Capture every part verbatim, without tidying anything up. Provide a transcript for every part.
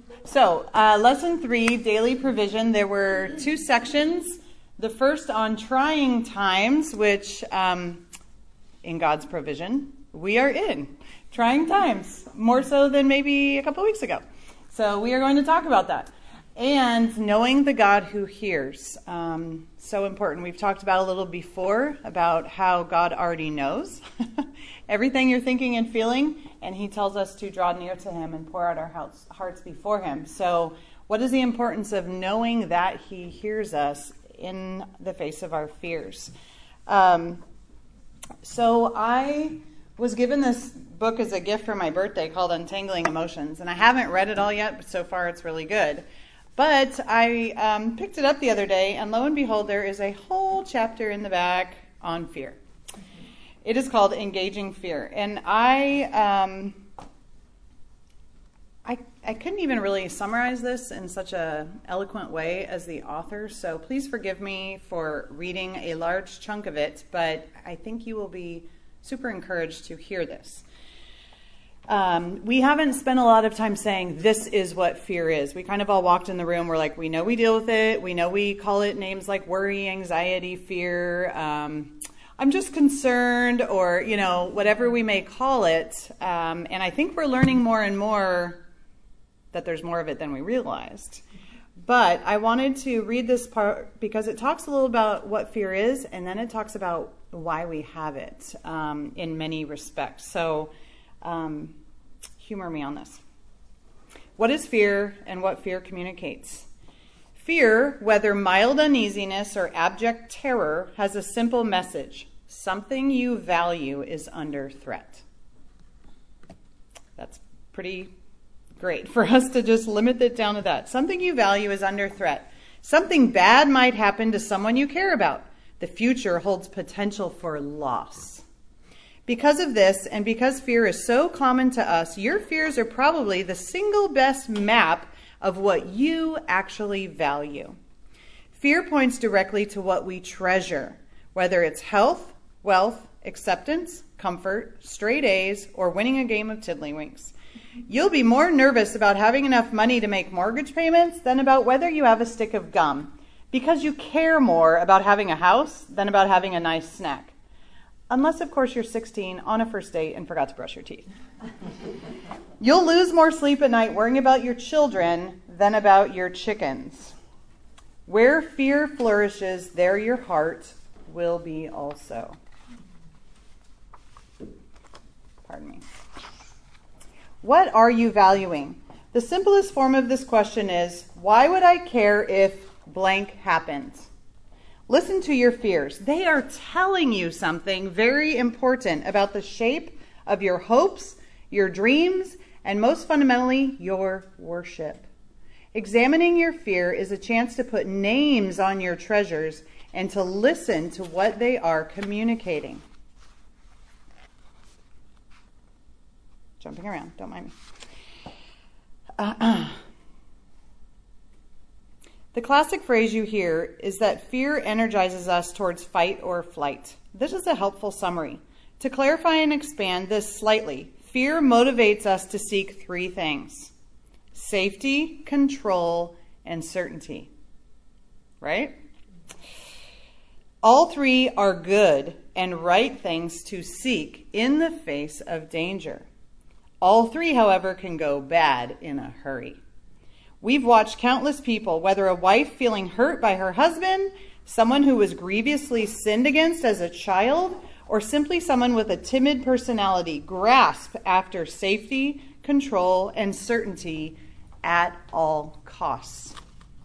So, uh, lesson three, daily provision. There were two sections. The first on trying times, which um, in God's provision, we are in trying times, more so than maybe a couple weeks ago. So we are going to talk about that. And knowing the God who hears. Um, so important. We've talked about a little before about how God already knows everything you're thinking and feeling, and he tells us to draw near to him and pour out our hearts before him. So what is the importance of knowing that he hears us in the face of our fears? Um, so I was given this book as a gift for my birthday called Untangling Emotions, and I haven't read it all yet, but so far it's really good. But I um, picked it up the other day, and lo and behold, there is a whole chapter in the back on fear. It is called Engaging Fear, and I, um, I, I couldn't even really summarize this in such an eloquent way as the author, so please forgive me for reading a large chunk of it, but I think you will be super encouraged to hear this. Um, we haven't spent a lot of time saying this is what fear is. We kind of all walked in the room. We're like, we know we deal with it. We know we call it names like worry, anxiety, fear. Um, I'm just concerned, or, you know, whatever we may call it. Um, and I think we're learning more and more that there's more of it than we realized. But I wanted to read this part because it talks a little about what fear is, and then it talks about why we have it um, in many respects. So Um, humor me on this. What is fear and what fear communicates? Fear, whether mild uneasiness or abject terror, has a simple message. Something you value is under threat. That's pretty great for us to just limit it down to that. Something you value is under threat. Something bad might happen to someone you care about. The future holds potential for loss. Because of this, and because fear is so common to us, your fears are probably the single best map of what you actually value. Fear points directly to what we treasure, whether it's health, wealth, acceptance, comfort, straight A's, or winning a game of tiddlywinks. You'll be more nervous about having enough money to make mortgage payments than about whether you have a stick of gum, because you care more about having a house than about having a nice snack. Unless, of course, you're sixteen on a first date and forgot to brush your teeth. You'll lose more sleep at night worrying about your children than about your chickens. Where fear flourishes, there your heart will be also. Pardon me. What are you valuing? The simplest form of this question is, why would I care if blank happens? Listen to your fears. They are telling you something very important about the shape of your hopes, your dreams, and most fundamentally, your worship. Examining your fear is a chance to put names on your treasures and to listen to what they are communicating. Jumping around, don't mind me. Uh-uh. The classic phrase you hear is that fear energizes us towards fight or flight. This is a helpful summary. To clarify and expand this slightly, fear motivates us to seek three things: safety, control, and certainty. Right? All three are good and right things to seek in the face of danger. All three, however, can go bad in a hurry. We've watched countless people, whether a wife feeling hurt by her husband, someone who was grievously sinned against as a child, or simply someone with a timid personality, grasp after safety, control, and certainty at all costs.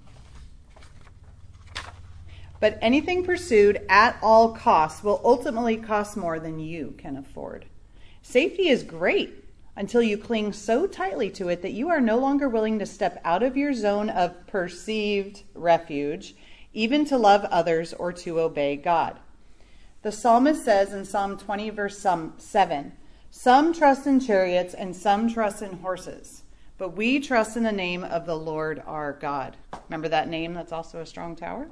But anything pursued at all costs will ultimately cost more than you can afford. Safety is great until you cling so tightly to it that you are no longer willing to step out of your zone of perceived refuge, even to love others or to obey God. The psalmist says in Psalm twenty, verse seven, "Some trust in chariots and some trust in horses, but we trust in the name of the Lord our God." Remember that name that's also a strong tower?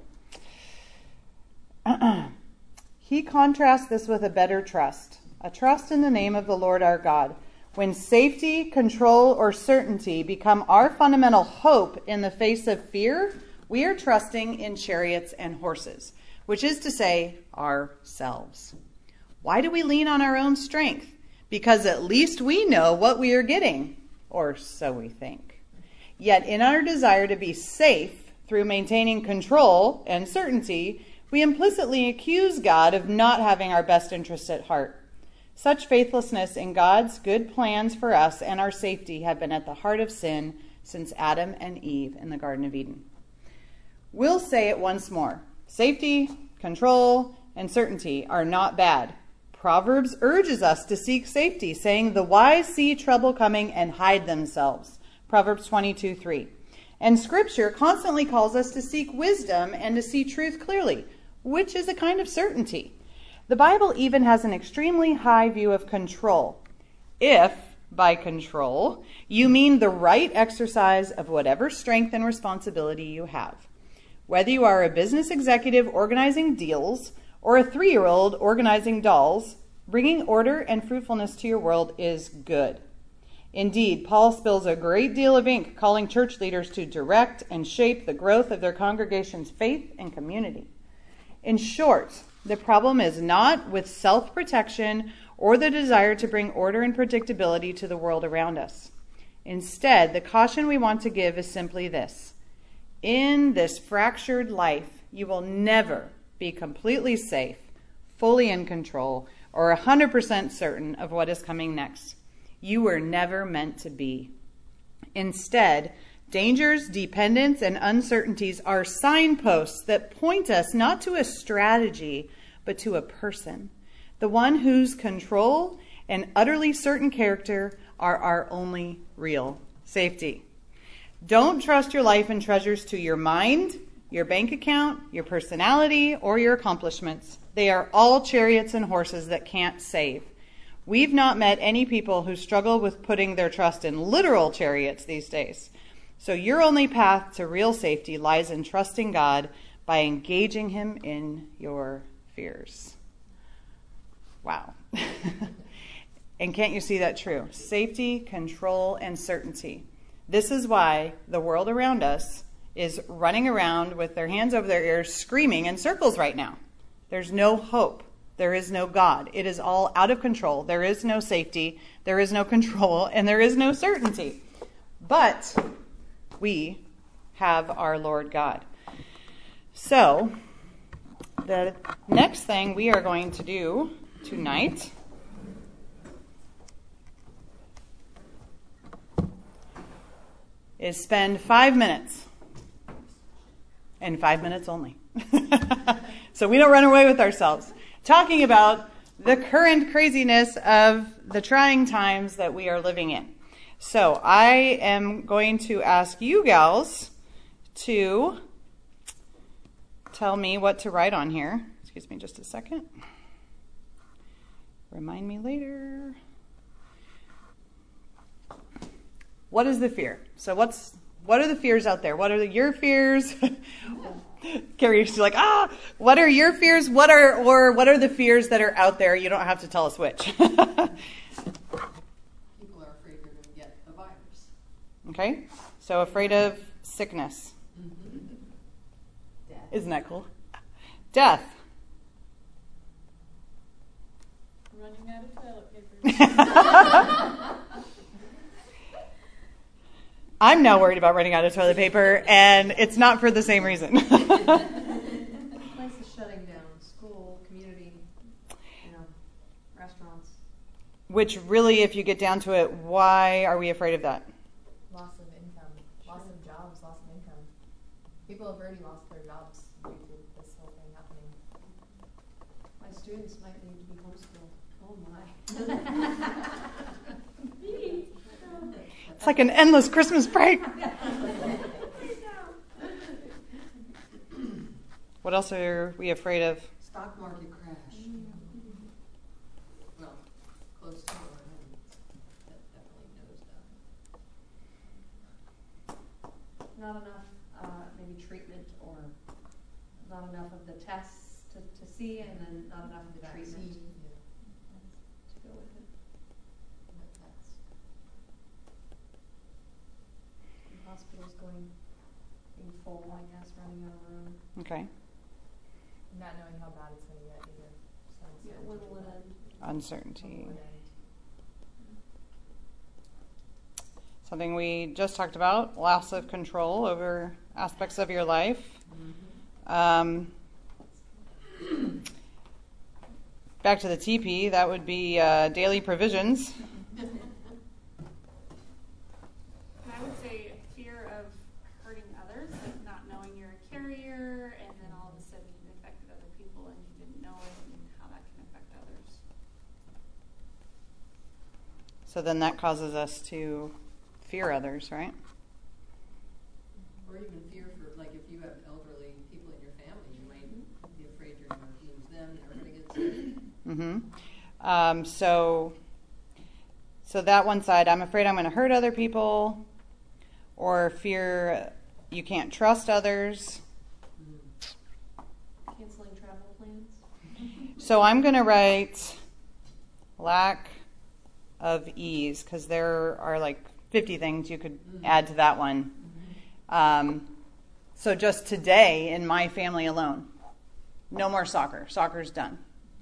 He contrasts this with a better trust, a trust in the name of the Lord our God. When safety, control, or certainty become our fundamental hope in the face of fear, we are trusting in chariots and horses, which is to say, ourselves. Why do we lean on our own strength? Because at least we know what we are getting, or so we think. Yet in our desire to be safe through maintaining control and certainty, we implicitly accuse God of not having our best interests at heart. Such faithlessness in God's good plans for us and our safety have been at the heart of sin since Adam and Eve in the Garden of Eden. We'll say it once more. Safety, control, and certainty are not bad. Proverbs urges us to seek safety, saying, "The wise see trouble coming and hide themselves." Proverbs twenty-two three. And Scripture constantly calls us to seek wisdom and to see truth clearly, which is a kind of certainty. The Bible even has an extremely high view of control. If, by control, you mean the right exercise of whatever strength and responsibility you have. Whether you are a business executive organizing deals or a three-year-old organizing dolls, bringing order and fruitfulness to your world is good. Indeed, Paul spills a great deal of ink calling church leaders to direct and shape the growth of their congregation's faith and community. In short, the problem is not with self-protection or the desire to bring order and predictability to the world around us. Instead, the caution we want to give is simply this. In this fractured life, you will never be completely safe, fully in control, or one hundred percent certain of what is coming next. You were never meant to be. Instead, dangers, dependence, and uncertainties are signposts that point us not to a strategy, but to a person, the one whose control and utterly certain character are our only real safety. Don't trust your life and treasures to your mind, your bank account, your personality, or your accomplishments. They are all chariots and horses that can't save. We've not met any people who struggle with putting their trust in literal chariots these days. So your only path to real safety lies in trusting God by engaging him in your fears. Wow. And can't you see that true? Safety, control, and certainty. This is why the world around us is running around with their hands over their ears, screaming in circles right now. There's no hope. There is no God. It is all out of control. There is no safety. There is no control. And there is no certainty. But we have our Lord God. So, the next thing we are going to do tonight is spend five minutes, and five minutes only, so we don't run away with ourselves, talking about the current craziness of the trying times that we are living in. So I am going to ask you gals to tell me what to write on here. Excuse me just a second. Remind me later. What is the fear? So what's what are the fears out there? What are the, your fears? Carrie's like, ah, what are your fears? What are or what are the fears that are out there? You don't have to tell us which. People are afraid they're going to get a virus. Okay, so afraid of sickness. Mm-hmm. Death. Isn't that cool? Death. Running out of toilet paper. I'm now worried about running out of toilet paper, and it's not for the same reason. Places shutting down, school, community, you know, restaurants. Which really, if you get down to it, why are we afraid of that? Loss of income, loss of jobs, loss of income. People have already lost their jobs due to this whole thing happening. My students might need to be homeschooled. Oh my. It's like an endless Christmas break. What else are we afraid of? Stock market crash. Well, close to it. That definitely knows that. Not enough, uh, maybe treatment, or not enough of the tests to, to see, and then not enough of the treatment Vaccine. to go with it. That- that's hospitals going, being full, I guess, running out of room. Okay. Not knowing how bad it's going to get either. So Yeah, when will it end? Uncertainty. When will it end? Something we just talked about, loss of control over aspects of your life. Um, back to the teepee, that would be uh, daily provisions. I would say fear of hurting others, like not knowing you're a carrier, and then all of a sudden you've infected other people and you didn't know it, and how that can affect others. So then that causes us to fear others, right? Or even fear for, like, if you have elderly people in your family, you might be afraid you're going to lose them, they're going to get sick. Mm-hmm. Um, so, so that one side, I'm afraid I'm going to hurt other people, or fear you can't trust others. Canceling travel plans? So I'm going to write lack of ease, because there are like fifty things you could Mm-hmm. add to that one. Um, so just today in my family alone, no more soccer. Soccer's done.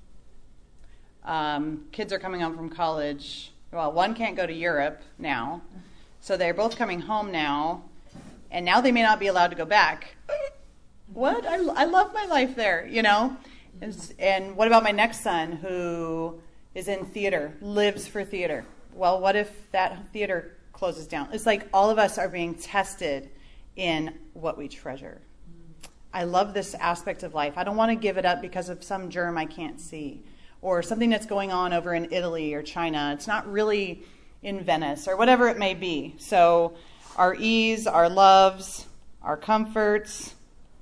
Um, kids are coming home from college. Well, one can't go to Europe now, so they're both coming home now, and now they may not be allowed to go back. What? I, I love my life there, you know? And, and what about my next son who is in theater, lives for theater? Well, what if that theater closes down? It's like all of us are being tested in what we treasure. I love this aspect of life. I don't want to give it up because of some germ I can't see, or something that's going on over in Italy or China. It's not really in Venice, or whatever it may be. So our ease, our loves, our comforts.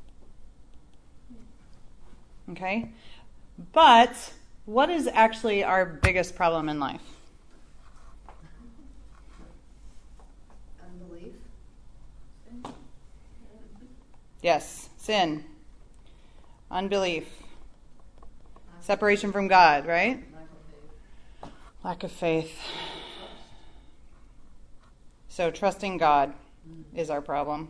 Okay? But what is actually our biggest problem in life? Unbelief. Yes, sin, unbelief, separation from God, right? Lack of faith. Lack of faith. So trusting God is our problem.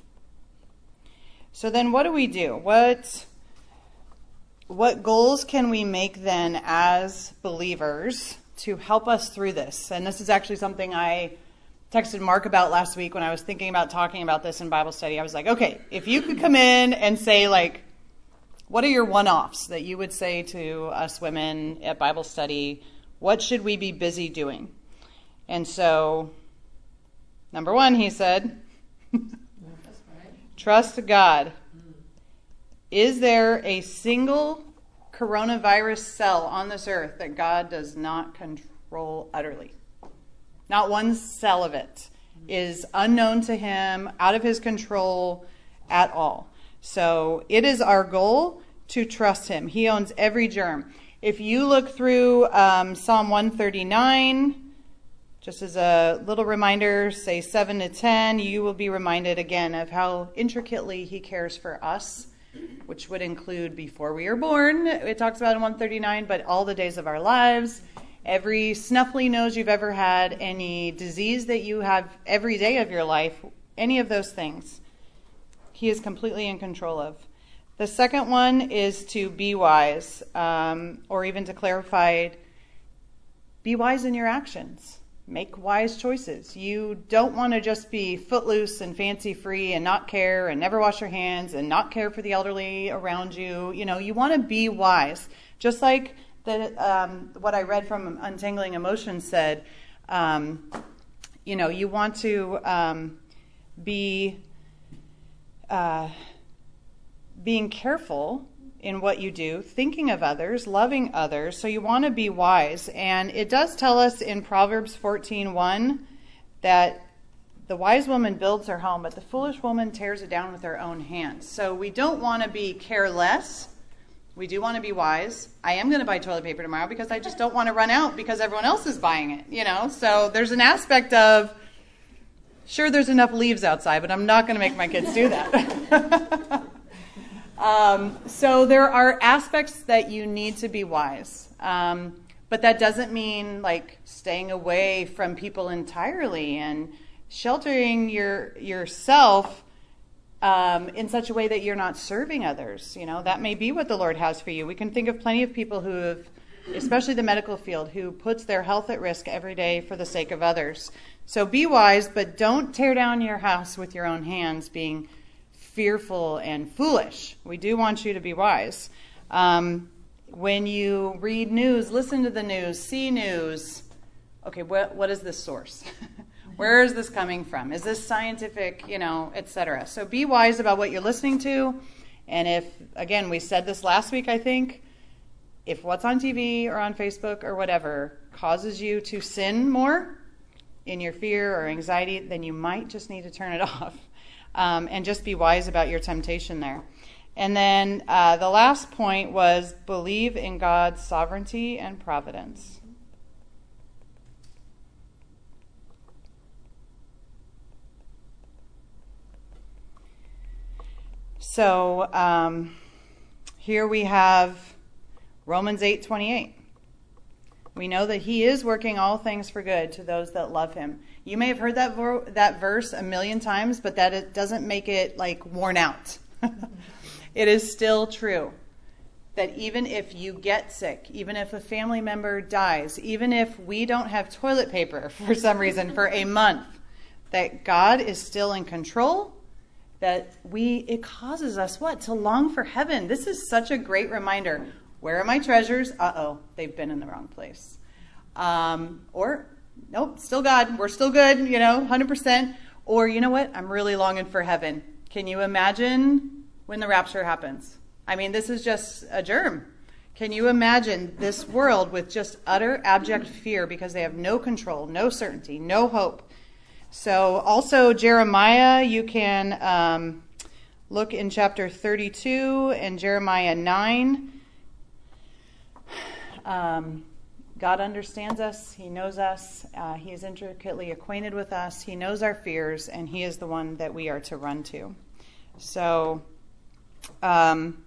So then what do we do? What what goals can we make then as believers to help us through this? And this is actually something I texted Mark about last week when I was thinking about talking about this in Bible study. I was like, okay, if you could come in and say, like, what are your one-offs that you would say to us women at Bible study? What should we be busy doing? And so, number one, he said, trust God. Is there a single coronavirus cell on this earth that God does not control utterly? Not one cell of it is unknown to him, out of his control at all. So it is our goal to trust him. He owns every germ. If you look through um, Psalm one thirty-nine, just as a little reminder, say seven to ten, you will be reminded again of how intricately he cares for us, which would include before we are born. It talks about in one thirty-nine, but all the days of our lives. Every snuffly nose you've ever had, any disease that you have every day of your life, any of those things, he is completely in control of. The second one is to be wise, um, or even to clarify, be wise in your actions. Make wise choices. You don't want to just be footloose and fancy-free and not care and never wash your hands and not care for the elderly around you. You know, you want to be wise. Just like the, um, what I read from Untangling Emotions said, um, you know, you want to um, be uh, being careful in what you do, thinking of others, loving others. So you want to be wise. And it does tell us in Proverbs fourteen one that the wise woman builds her home, but the foolish woman tears it down with her own hands. So we don't want to be careless. We do want to be wise. I am going to buy toilet paper tomorrow because I just don't want to run out because everyone else is buying it, you know. So there's an aspect of, sure, there's enough leaves outside, but I'm not going to make my kids do that. um, so there are aspects that you need to be wise. Um, but that doesn't mean like staying away from people entirely and sheltering your yourself um, in such a way that you're not serving others. You know, that may be what the Lord has for you. We can think of plenty of people who have, especially the medical field, who puts their health at risk every day for the sake of others. So be wise, but don't tear down your house with your own hands, being fearful and foolish. We do want you to be wise. Um, when you read news, listen to the news, see news. Okay, what what is this source? Where is this coming from? Is this scientific, you know, et cetera? So be wise about what you're listening to. And if, again, we said this last week, I think, if what's on T V or on Facebook or whatever causes you to sin more in your fear or anxiety, then you might just need to turn it off. Um, and just be wise about your temptation there. And then uh, the last point was believe in God's sovereignty and providence. So um, here we have Romans eight twenty-eight. We know that he is working all things for good to those that love him. You may have heard that vo- that verse a million times, but that it doesn't make it like worn out. It is still true that even if you get sick, even if a family member dies, even if we don't have toilet paper for some reason for a month, that God is still in control, that we it causes us what? To long for heaven. This is such a great reminder. Where are my treasures? Uh-oh, they've been in the wrong place. Um, or, nope, still God. We're still good, you know, one hundred percent. Or, you know what? I'm really longing for heaven. Can you imagine when the rapture happens? I mean, this is just a germ. Can you imagine this world with just utter abject fear because they have no control, no certainty, no hope? So also Jeremiah, you can um, look in chapter thirty-two and Jeremiah nine. Um, God understands us. He knows us. Uh, he is intricately acquainted with us. He knows our fears, and he is the one that we are to run to. So um,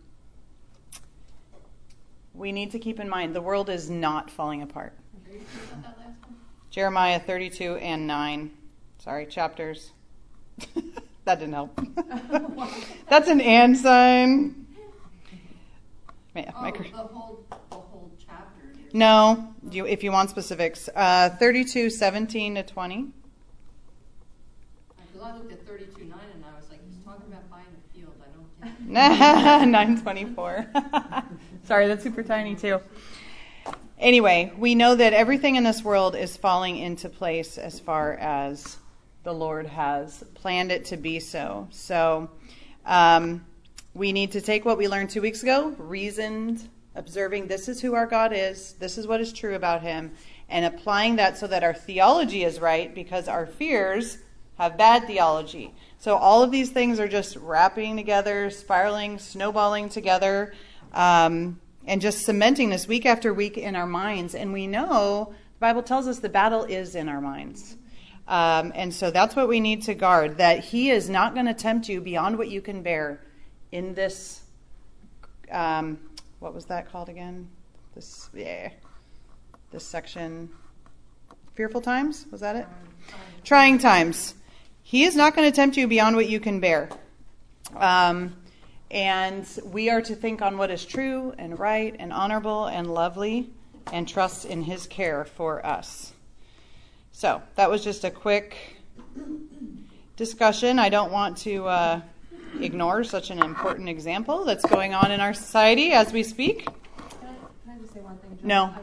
we need to keep in mind the world is not falling apart. Jeremiah thirty-two and nine. Sorry, chapters. That didn't help. That's an and sign. Man, Oh, my... the whole, the whole chapter. No, you, if you want specifics. Uh, thirty-two, seventeen to twenty. Because I looked at thirty-two nine and I was like, he's talking about buying a field. I don't think. nine twenty-four. Sorry, that's super tiny too. Anyway, we know that everything in this world is falling into place as far as the Lord has planned it to be so. So um, we need to take what we learned two weeks ago, reasoned, observing this is who our God is, this is what is true about him, and applying that so that our theology is right, because our fears have bad theology. So all of these things are just wrapping together, spiraling, snowballing together, um, and just cementing this week after week in our minds. And we know, the Bible tells us the battle is in our minds. Um, and so that's what we need to guard, that he is not going to tempt you beyond what you can bear in this, um, what was that called again? This, yeah, this section, fearful times, was that it? Trying times. He is not going to tempt you beyond what you can bear. Um, and we are to think on what is true and right and honorable and lovely and trust in his care for us. So that was just a quick discussion. I don't want to uh, ignore such an important example that's going on in our society as we speak. Can I, can I just say one thing, John? No.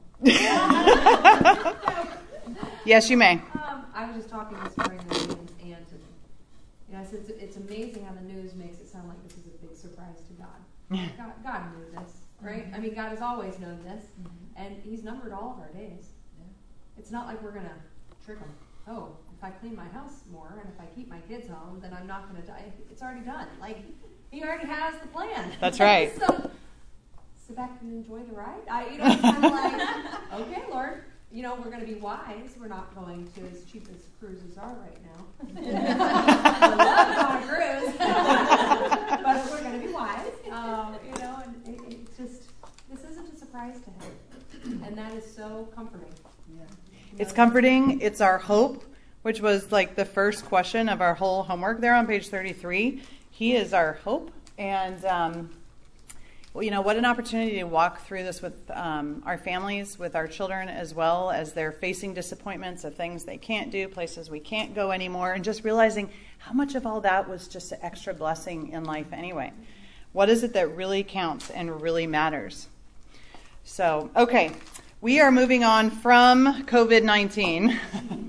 I, Yes, you may. um, I was just talking this morning with Ian's aunt, and you know, I said it's, it's amazing how the news makes it sound like this is a big surprise to God. God, God knew this, right? I mean, God has always known this, and he's numbered all of our days. It's not like we're going to trick him. Oh, if I clean my house more and if I keep my kids home, then I'm not going to die. It's already done. Like, he already has the plan. That's right. So, sit back and enjoy the ride. I, you know, it's kind of like, okay, Lord, you know, we're going to be wise. We're not going to as cheap as cruises are right now. I love on a cruise. But we're going to be wise. Um, you know, and it, it just, this isn't a surprise to him. And that is so comforting. It's comforting. It's our hope. which was like the first question of our whole homework there on page thirty-three. He is our hope. And, um, well, you know, what an opportunity to walk through this with um, our families, with our children, as well as they're facing disappointments of things they can't do, places we can't go anymore, and just realizing how much of all that was just an extra blessing in life anyway. What is it that really counts and really matters? So, okay, we are moving on from covid nineteen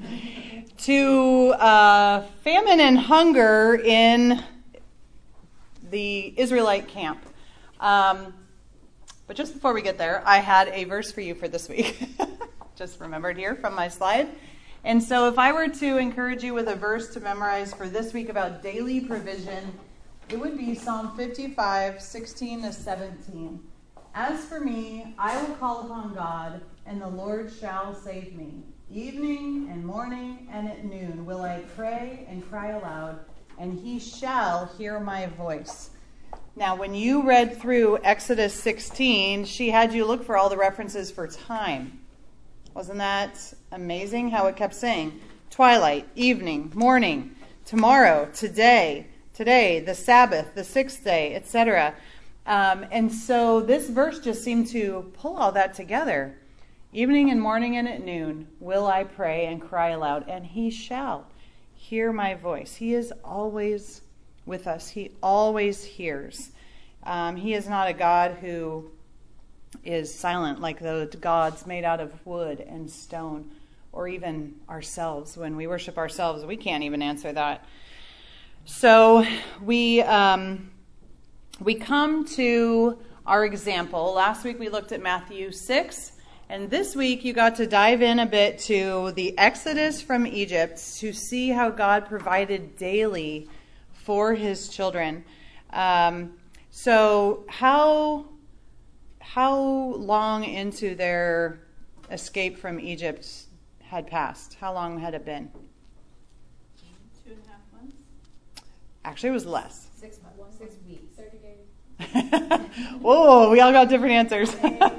to uh, famine and hunger in the Israelite camp. Um, but just before we get there, I had a verse for you for this week. Just remembered here from my slide. And so if I were to encourage you with a verse to memorize for this week about daily provision, it would be Psalm fifty-five, sixteen to seventeen. As for me, I will call upon God, and the Lord shall save me. Evening and morning and at noon will I pray and cry aloud, and he shall hear my voice. Now, when you read through Exodus sixteen, she had you look for all the references for time. Wasn't that amazing how it kept saying twilight, evening, morning, tomorrow, today, today, the Sabbath, the sixth day, et cetera. Um, and so this verse just seemed to pull all that together. Evening and morning and at noon will I pray and cry aloud, and he shall hear my voice. He is always with us. He always hears. Um, he is not a God who is silent like the gods made out of wood and stone, or even ourselves. When we worship ourselves, we can't even answer that. So we um, we come to our example. Last week we looked at Matthew six. And this week you got to dive in a bit to the Exodus from Egypt to see how God provided daily for his children. Um, so how how long into their escape from Egypt had passed? How long had it been? Two and a half months. Actually, it was less. Six months, six weeks. thirty days. Whoa, we all got different answers.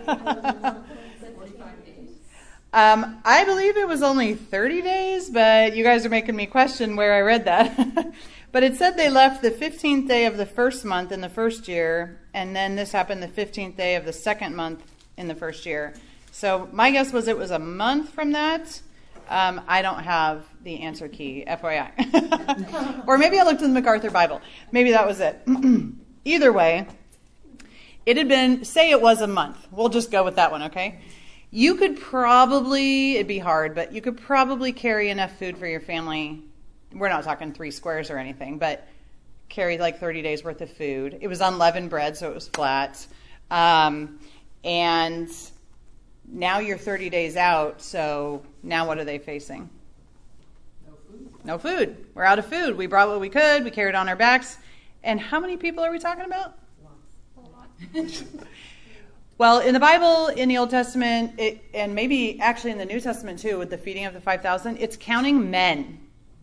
Forty-five days. Um, I believe it was only thirty days, but you guys are making me question where I read that. But it said they left the fifteenth day of the first month in the first year, and then this happened the fifteenth day of the second month in the first year. So my guess was it was a month from that. Um, I don't have the answer key, F Y I. Or maybe I looked in the MacArthur Bible. Maybe that was it. Either way, it had been, say it was a month. We'll just go with that one, okay? You could probably, it'd be hard, but you could probably carry enough food for your family. We're not talking three squares or anything, but carry like thirty days worth of food. It was unleavened bread, so it was flat. Um, and now you're thirty days out, so now what are they facing? No food. No food. We're out of food. We brought what we could. We carried it on our backs. And how many people are we talking about? A lot. Well, in the Bible, in the Old Testament, it, and maybe actually in the New Testament too, with the feeding of the five thousand, it's counting men.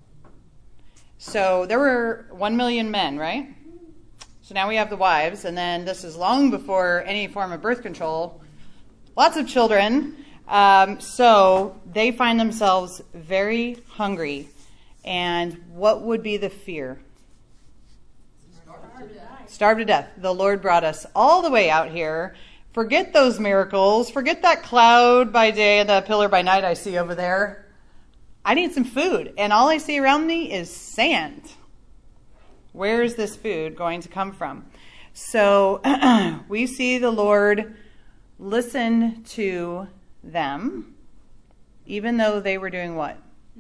So there were one million men, right? So now we have the wives, and then this is long before any form of birth control. Lots of children. Um, so they find themselves very hungry. And what would be the fear? Starved to death. Starved to death. The Lord brought us all the way out here. Forget those miracles. Forget that cloud by day and that pillar by night I see over there. I need some food. And all I see around me is sand. Where is this food going to come from? So we see the Lord listen to them, even though they were doing what?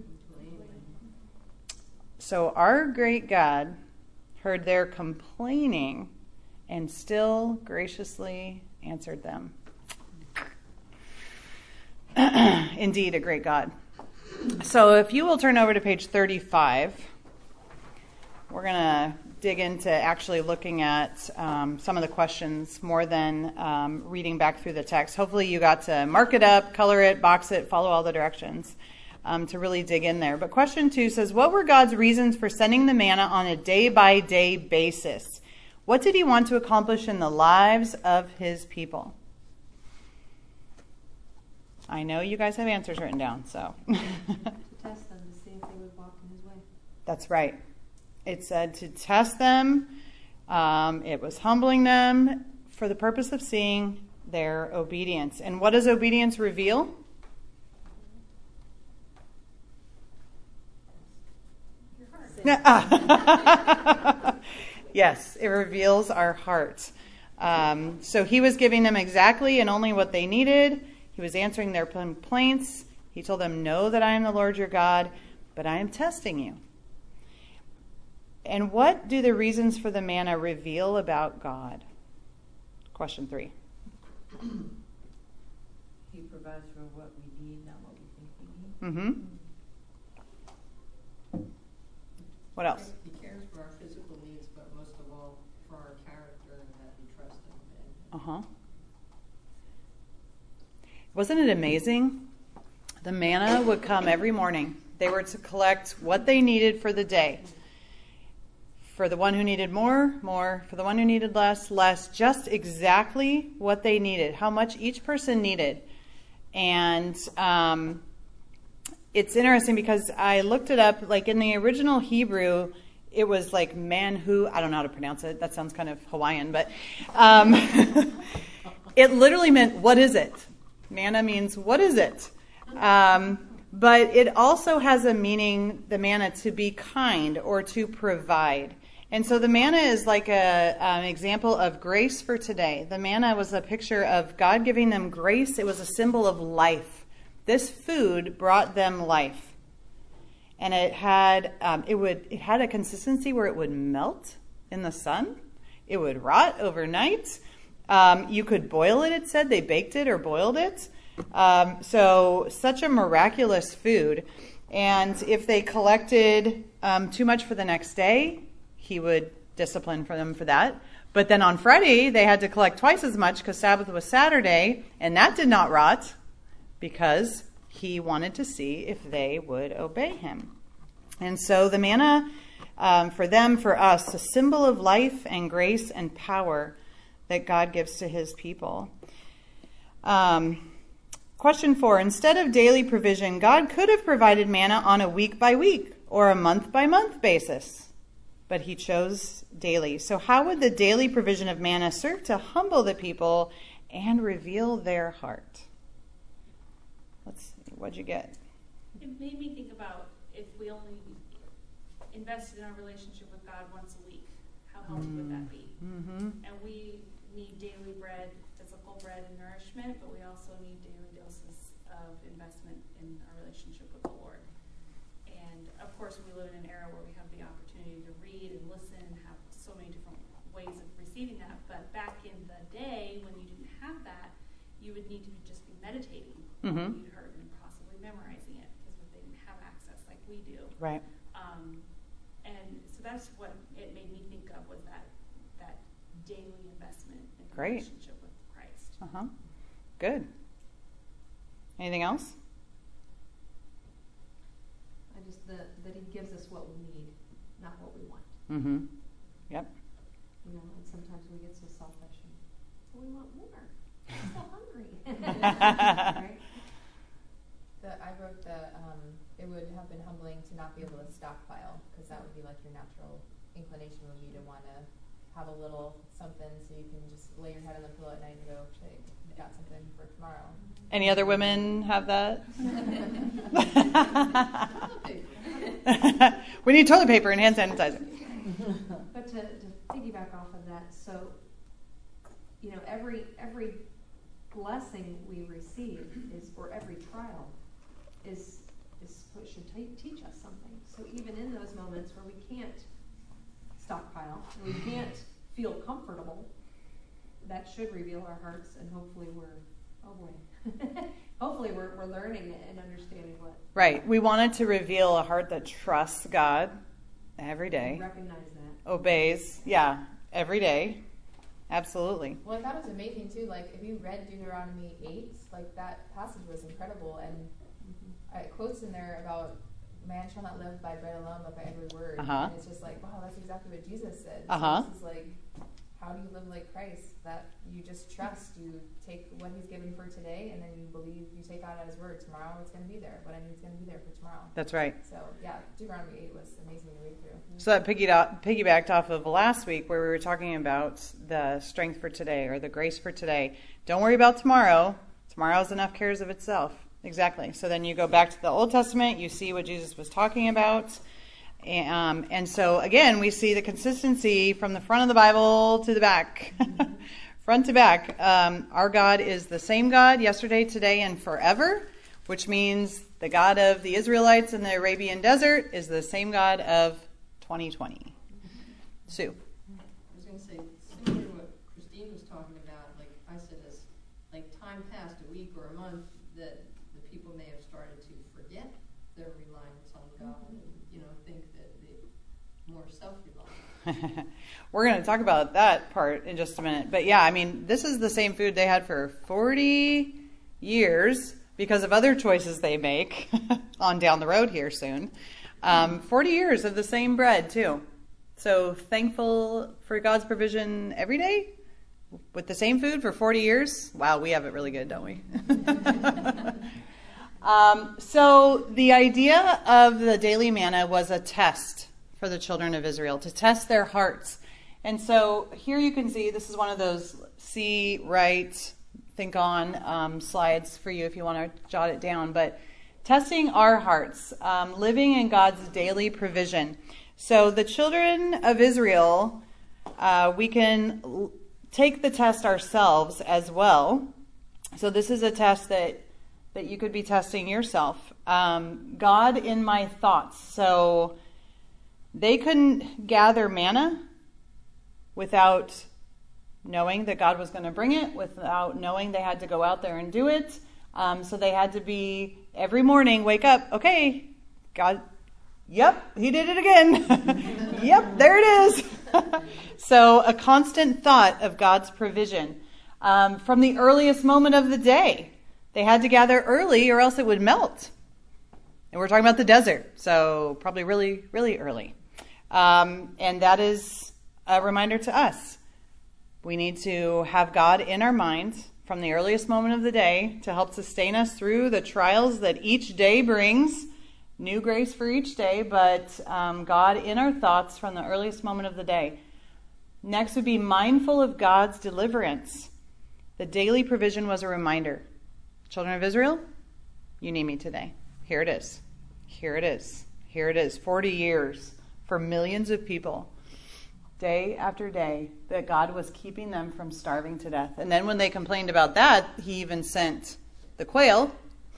So our great God heard their complaining and still graciously answered them. Indeed, a great God. So if you will turn over to page thirty-five, we're going to dig into actually looking at um, some of the questions more than um, reading back through the text. Hopefully you got to mark it up, color it, box it, follow all the directions um, to really dig in there. But question two says, what were God's reasons for sending the manna on a day-by-day basis? What did he want to accomplish in the lives of his people? I know you guys have answers written down, so. To test them, to see if they would That's right. It said to test them. Um, it was humbling them for the purpose of seeing their obedience. And what does obedience reveal? Your heart. Yes, it reveals our heart. Um, so he was giving them exactly and only what they needed. He was answering their complaints. He told them, know that I am the Lord your God, but I am testing you. And what do the reasons for the manna reveal about God? Question three. He provides for what we need, not what we think we need. Mm-hmm. What else? He cares for our physical needs, but most of all for our character and that we trust him. Uh-huh. Wasn't it amazing? The manna would come every morning. They were to collect what they needed for the day. For the one who needed more, more. For the one who needed less, less. Just exactly what they needed, how much each person needed. And um, it's interesting because I looked it up, like in the original Hebrew, it was like manhu. I don't know how to pronounce it. That sounds kind of Hawaiian, but um, it literally meant, what is it? Manna means, what is it? Um, but it also has a meaning, the manna, to be kind or to provide. And so the manna is like a, an example of grace for today. The manna was a picture of God giving them grace. It was a symbol of life. This food brought them life. And it had um, it would it had a consistency where it would melt in the sun. It would rot overnight. Um, you could boil it, it said. They baked it or boiled it. Um, so such a miraculous food. And if they collected um, too much for the next day, he would discipline for them for that. But then on Friday, they had to collect twice as much because Sabbath was Saturday, and that did not rot because he wanted to see if they would obey him. And so the manna, um, for them, for us, a symbol of life and grace and power that God gives to his people. Um, question four, instead of daily provision, God could have provided manna on a week-by-week or a month-by-month basis. But he chose daily. So how would the daily provision of manna serve to humble the people and reveal their heart? Let's see, what'd you get? It made me think about if we only invested in our relationship with God once a week, how healthy would that be? Mm-hmm. And we need daily bread, physical bread and nourishment, but we also need daily doses of investment in our relationship with the Lord. And of course, we live in an era where we have the opportunity to read and listen and have so many different ways of receiving that. But back in the day, when you didn't have that, you would need to just be meditating on Mm-hmm. what you'd heard and possibly memorizing it because they didn't have access like we do. Right. Um, and so that's what it made me think of was that that daily investment in the Great. relationship with Christ. Uh-huh. Good. Anything else? I just, the, that he gives us what we need, not what we want. Mm-hmm. Yep. You know, and sometimes we get so selfish and "Oh, we want more. I'm so hungry. Right? The, I wrote the, um, it would have been humbling to not be able to stockpile, because that would be like your natural inclination would be to want to have a little something so you can just lay your head on the pillow at night and go, shit, I got something for tomorrow. Any other women have that? We need toilet paper and hand sanitizer. But to, to piggyback off of that, so, you know, every every blessing we receive is, or every trial is is what should t- teach us something. So even in those moments where we can't stockpile, we can't feel comfortable, that should reveal our hearts, and hopefully we're, oh boy, hopefully we're we're learning and understanding what. Right. We wanted to reveal a heart that trusts God every day, Recognize that. obeys, yeah, every day. Absolutely. Well, I thought it was amazing too. Like, if you read Deuteronomy eight, like that passage was incredible, and mm-hmm. it quotes in there about man shall not live by bread alone, but by every word. Uh-huh. And it's just like, wow, that's exactly what Jesus said. Uh-huh. So this is like how do you live like Christ? That you just trust, you take what he's given for today, and then you believe, you take out his word. Tomorrow it's going to be there. What I need is going to be there for tomorrow. That's right. So, yeah, Deuteronomy eight was amazing to read through. So that piggybacked, piggybacked off of last week where we were talking about the strength for today or the grace for today. Don't worry about tomorrow. Tomorrow's enough cares of itself. Exactly. So then you go back to the Old Testament, you see what Jesus was talking about. And, um, and so, again, we see the consistency from the front of the Bible to the back, front to back. Um, our God is the same God yesterday, today, and forever, which means the God of the Israelites in the Arabian desert is the same God of twenty twenty. Sue. I was going to say, similar to what Christine was talking about, like I said, as like time passed, a week or a month, that the people may have started to forget their reliance on God and, you know, think that they more self-reliant. We're going to talk about that part in just a minute. But yeah, I mean, this is the same food they had for forty years because of other choices they make on down the road here soon. Um, forty years of the same bread, too. So thankful for God's provision every day with the same food for forty years. Wow, we have it really good, don't we? um, so the idea of the daily manna was a test for the children of Israel, to test their hearts. And so here you can see, this is one of those see, write, think on um, slides for you if you want to jot it down. But testing our hearts, um, living in God's daily provision. So the children of Israel, uh, we can l- take the test ourselves as well. So this is a test that, that you could be testing yourself. Um, God in my thoughts. So they couldn't gather manna without knowing that God was going to bring it, without knowing they had to go out there and do it. Um, so they had to be, every morning, wake up, okay, God, yep, he did it again. Yep, there it is. So a constant thought of God's provision. Um, from the earliest moment of the day, they had to gather early or else it would melt. And we're talking about the desert, so probably really, really early. Um, and that is a reminder to us. We need to have God in our mind from the earliest moment of the day to help sustain us through the trials that each day brings. New grace for each day, but um, God in our thoughts from the earliest moment of the day. Next would be mindful of God's deliverance. The daily provision was a reminder. Children of Israel, you need me today. Here it is. Here it is. Here it is. forty years for millions of people. Day after day, that God was keeping them from starving to death. And then when they complained about that, he even sent the quail.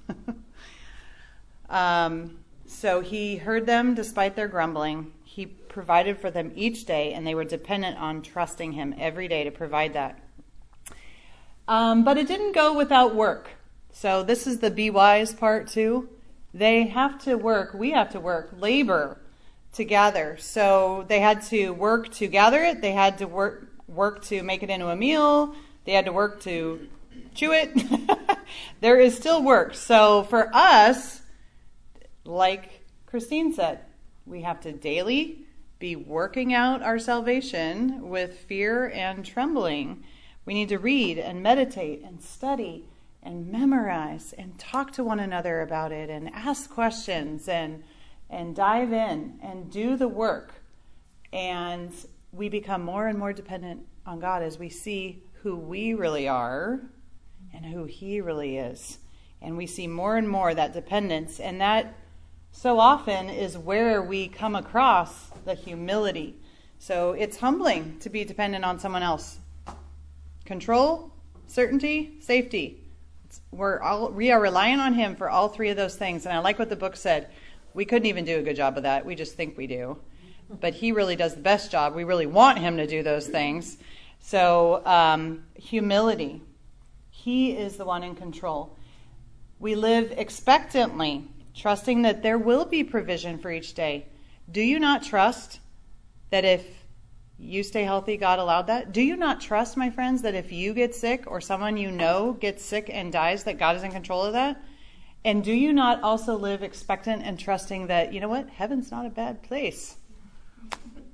um, so he heard them despite their grumbling. He provided for them each day, and they were dependent on trusting him every day to provide that. Um, but it didn't go without work. So this is the be wise part too. They have to work. We have to work. Labor to gather. So they had to work to gather it. They had to work work to make it into a meal. They had to work to chew it. There is still work. So for us, like Christine said, we have to daily be working out our salvation with fear and trembling. We need to read and meditate and study and memorize and talk to one another about it and ask questions and and dive in and do the work. And we become more and more dependent on God as we see who we really are and who he really is. And we see more and more that dependence. And that so often is where we come across the humility. So it's humbling to be dependent on someone else. Control, certainty, safety. It's, we're all, we are relying on him for all three of those things. And I like what the book said. We couldn't even do a good job of that. We just think we do. But he really does the best job. We really want him to do those things. So um, humility. He is the one in control. We live expectantly, trusting that there will be provision for each day. Do you not trust that if you stay healthy, God allowed that? Do you not trust, my friends, that if you get sick or someone you know gets sick and dies, that God is in control of that? And do you not also live expectant and trusting that, you know what, heaven's not a bad place?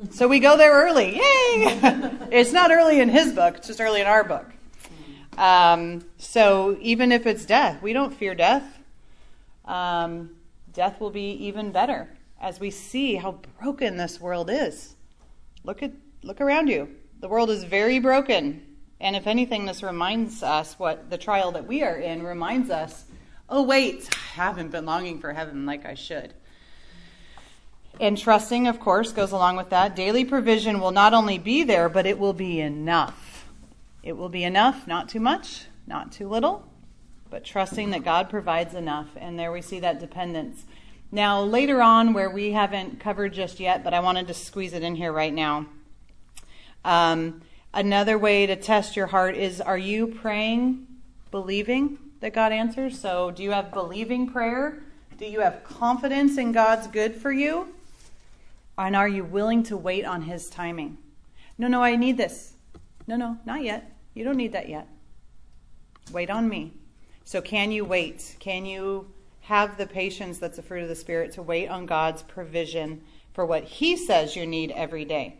So we go there early. Yay! It's not early in his book, it's just early in our book. Um, so even if it's death, we don't fear death. Um, death will be even better as we see how broken this world is. Look at look around you. The world is very broken. And if anything, this reminds us what the trial that we are in reminds us, oh, wait, I haven't been longing for heaven like I should. And trusting, of course, goes along with that. Daily provision will not only be there, but it will be enough. It will be enough, not too much, not too little, but trusting that God provides enough. And there we see that dependence. Now, later on, where we haven't covered just yet, but I wanted to squeeze it in here right now. Um, another way to test your heart is, are you praying, believing that God answers? So do you have believing prayer? Do you have confidence in God's good for you? And are you willing to wait on his timing? No, no, I need this. No, no, not yet. You don't need that yet. Wait on me. So can you wait? Can you have the patience that's a fruit of the Spirit to wait on God's provision for what he says you need every day?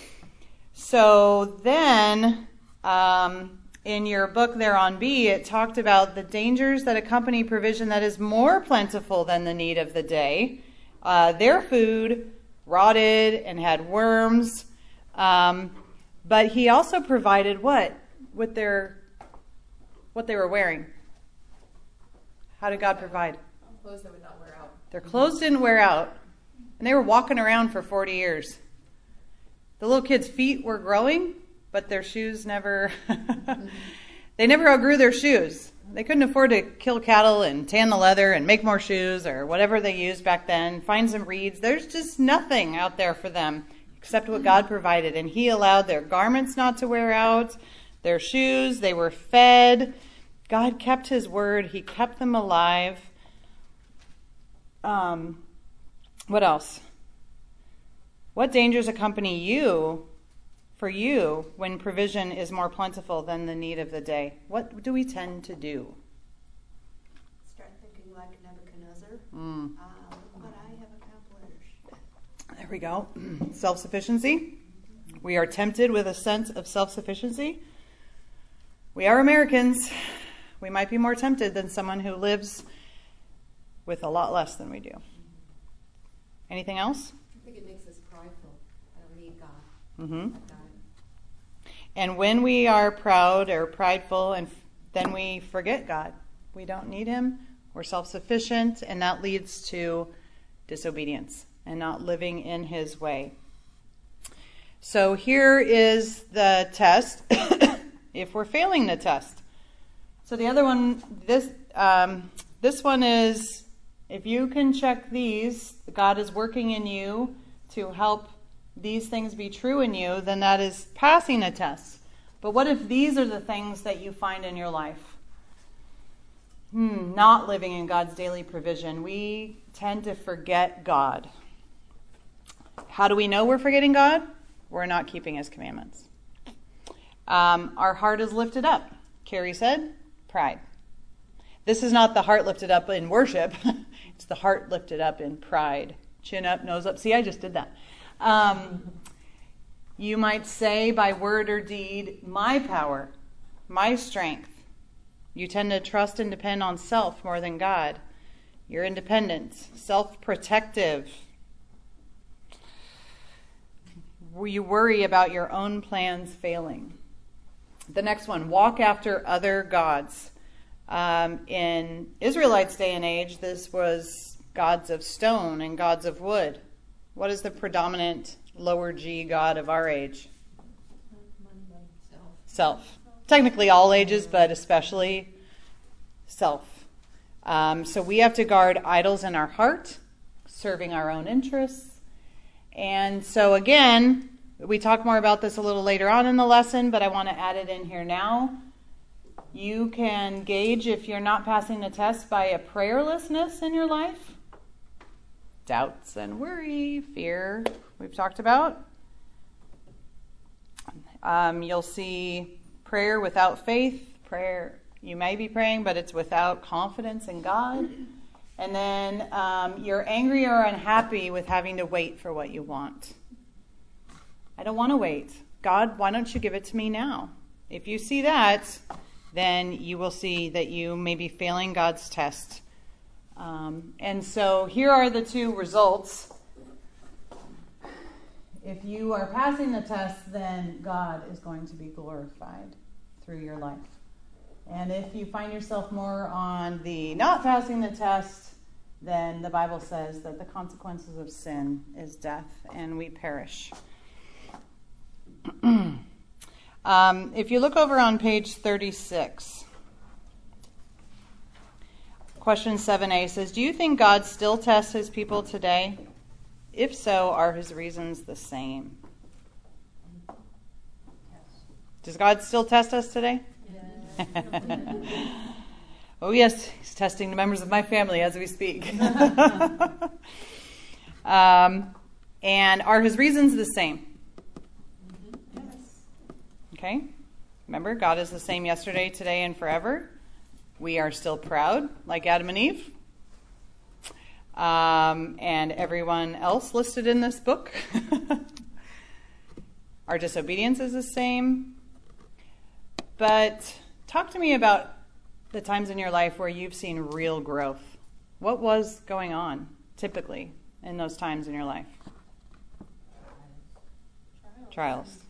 So then, um, in your book there on B, it talked about the dangers that accompany provision that is more plentiful than the need of the day. Uh, their food rotted and had worms. Um, but he also provided what? With their, what they were wearing. How did God provide? Clothes that would not wear out. Their clothes didn't wear out. And they were walking around for forty years. The little kids' feet were growing, but their shoes never, they never outgrew their shoes. They couldn't afford to kill cattle and tan the leather and make more shoes or whatever they used back then, find some reeds. There's just nothing out there for them except what God provided. And he allowed their garments not to wear out, their shoes, they were fed. God kept his word. He kept them alive. Um, what else? What dangers accompany you, for you, when provision is more plentiful than the need of the day? What do we tend to do? Start thinking like Nebuchadnezzar. Mm. Uh, look what I have accomplished. There we go. Self-sufficiency. We are tempted with a sense of self-sufficiency. We are Americans. We might be more tempted than someone who lives with a lot less than we do. Anything else? I think it makes us prideful. I don't need God. Mm-hmm. I've got it. And when we are proud or prideful, and f- then we forget God. We don't need him. We're self-sufficient, and that leads to disobedience and not living in his way. So here is the test if we're failing the test. So the other one, this um, this one is, if you can check these, God is working in you to help these things be true in you, then that is passing a test. But what if these are the things that you find in your life? Hmm, not living in God's daily provision. We tend to forget God. How do we know we're forgetting God? We're not keeping his commandments. Um, our heart is lifted up. Carrie said, pride. This is not the heart lifted up in worship. It's the heart lifted up in pride. Chin up, nose up. See, I just did that. Um, you might say by word or deed, my power, my strength. You tend to trust and depend on self more than God. You're independent, self-protective. You worry about your own plans failing. The next one, walk after other gods. Um, in Israelites' day and age, this was gods of stone and gods of wood. What is the predominant lower G god of our age? Self. Self. Technically all ages, but especially self. Um, so we have to guard idols in our heart, serving our own interests. And so again, we talk more about this a little later on in the lesson, but I want to add it in here now. You can gauge if you're not passing the test by a prayerlessness in your life. Doubts and worry, fear, we've talked about. Um, you'll see prayer without faith. Prayer, you may be praying, but it's without confidence in God. And then um, you're angry or unhappy with having to wait for what you want. I don't want to wait. God, why don't you give it to me now? If you see that, then you will see that you may be failing God's test. Um, and so here are the two results. If you are passing the test, then God is going to be glorified through your life. And if you find yourself more on the not passing the test, then the Bible says that the consequences of sin is death, and we perish. um, if you look over on page thirty-six, question seven A says, do you think God still tests his people today? If so, are his reasons the same? Does God still test us today? Yes. Oh, yes, he's testing the members of my family as we speak. um, and are his reasons the same? Yes. Okay. Remember, God is the same yesterday, today, and forever. We are still proud, like Adam and Eve. Um, and everyone else listed in this book. Our disobedience is the same. But talk to me about the times in your life where you've seen real growth. What was going on, typically, in those times in your life? Trials. Trials.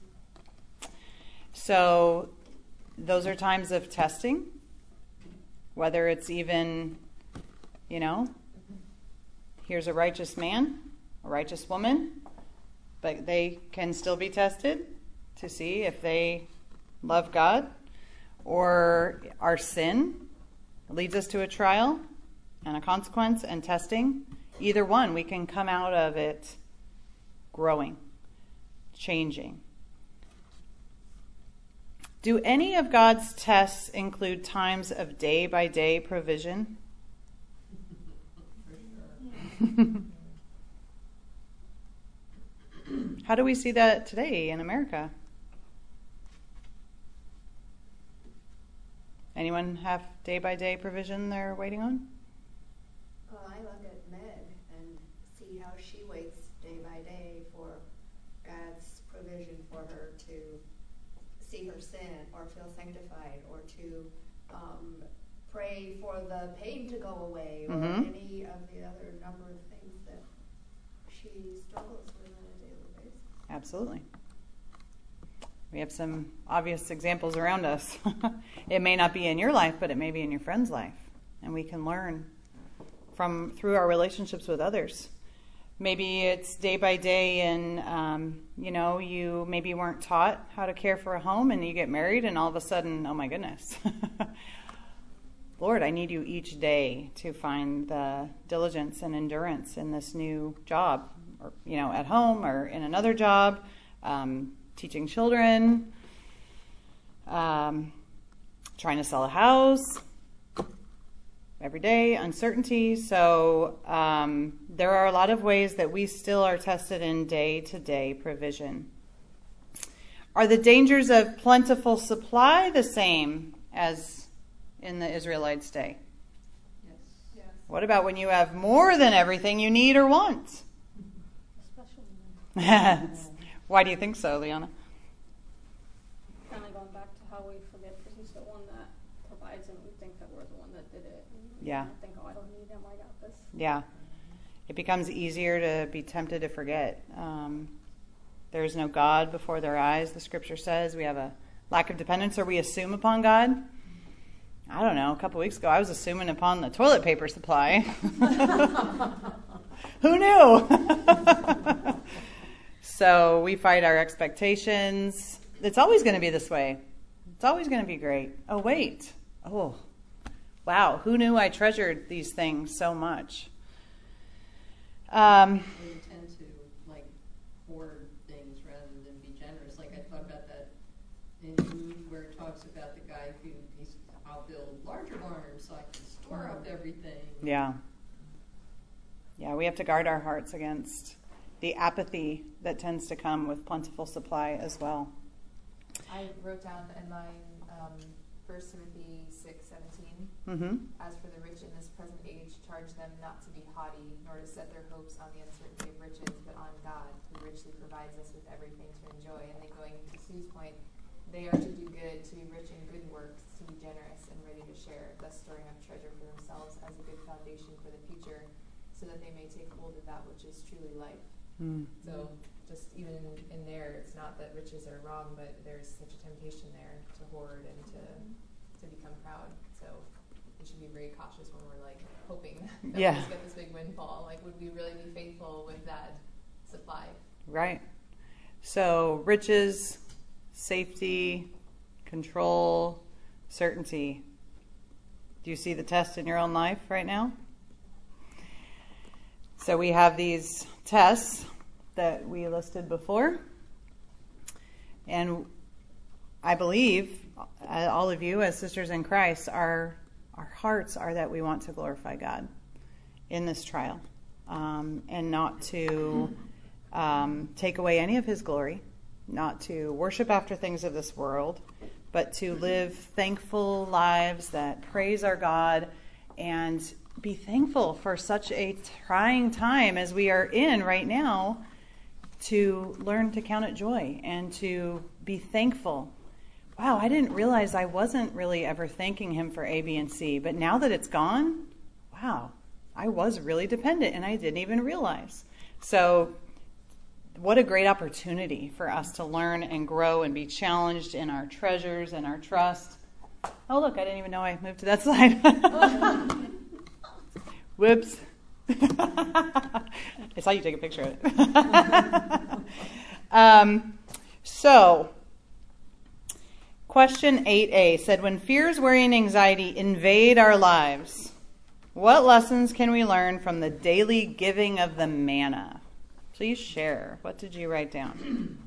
So those are times of testing, whether it's even, you know, here's a righteous man, a righteous woman, but they can still be tested to see if they love God, or our sin leads us to a trial and a consequence and testing. Either one, we can come out of it growing, changing. Do any of God's tests include times of day-by-day provision? How do we see that today in America? Anyone have day-by-day provision they're waiting on? Well, I look at Meg and see how she waits day by day for God's provision for her to see her sin or feel sanctified or to um, pray for the pain to go away or Mm-hmm. any of the other number of things that she struggles with on a daily basis. Absolutely. We have some obvious examples around us. It may not be in your life, but it may be in your friend's life. And we can learn from through our relationships with others. Maybe it's day by day and, um, you know, you maybe weren't taught how to care for a home and you get married and all of a sudden, oh my goodness. Lord, I need you each day to find the diligence and endurance in this new job, or, you know, at home or in another job. Um, teaching children, um, trying to sell a house, every day, uncertainty. So um, there are a lot of ways that we still are tested in day-to-day provision. Are the dangers of plentiful supply the same as in the Israelites' day? Yes. Yes. What about when you have more than everything you need or want? Especially Why do you think so, Liana? Kind of going back to how we forget that he's the one that provides and we think that we're the one that did it. And Yeah. I think, oh, I don't need him, I got this. Yeah. It becomes easier to be tempted to forget. Um, there is no God before their eyes, the scripture says. We have a lack of dependence, or we assume upon God. I don't know. A couple weeks ago, I was assuming upon the toilet paper supply. Who knew? So we fight our expectations. It's always going to be this way. It's always going to be great. Oh, wait. Oh, wow. Who knew I treasured these things so much? Um, We tend to like hoard things rather than be generous. Like I thought about that in Luke where it talks about the guy who he's, I'll build larger barns so I can store up everything. yeah. Yeah, we have to guard our hearts against the apathy that tends to come with plentiful supply as well. I wrote down in mine um, First Timothy six seventeen. Mm-hmm. As for the rich in this present age, charge them not to be haughty, nor to set their hopes on the uncertainty of riches, but on God, who richly provides us with everything to enjoy. And then going to Sue's point, they are to do good, to be rich in good works, to be generous and ready to share, thus storing up treasure for themselves as a good foundation for the future, so that they may take hold of that which is truly life. Mm. So just even in, in there, it's not that riches are wrong, but there's such a temptation there to hoard and to to become proud. So we should be very cautious when we're like hoping that Yeah. we just get this big windfall. Like, would we really be faithful with that supply? Right. So riches, safety, control, certainty. Do you see the test in your own life right now? So we have these tests that we listed before. And I believe uh, all of you as sisters in Christ, our, our hearts are that we want to glorify God in this trial, um, and not to um, take away any of his glory, not to worship after things of this world, but to live thankful lives that praise our God and be thankful for such a trying time as we are in right now, to learn to count it joy and to be thankful. Wow, I didn't realize I wasn't really ever thanking him for A, B, and C, but now that it's gone, wow, I was really dependent and I didn't even realize. So what a great opportunity for us to learn and grow and be challenged in our treasures and our trust. Oh, look, I didn't even know I moved to that slide. Whoops. I saw you take a picture of it. um, so, question eight A said, when fears, worry, and anxiety invade our lives, what lessons can we learn from the daily giving of the manna? Please share. What did you write down?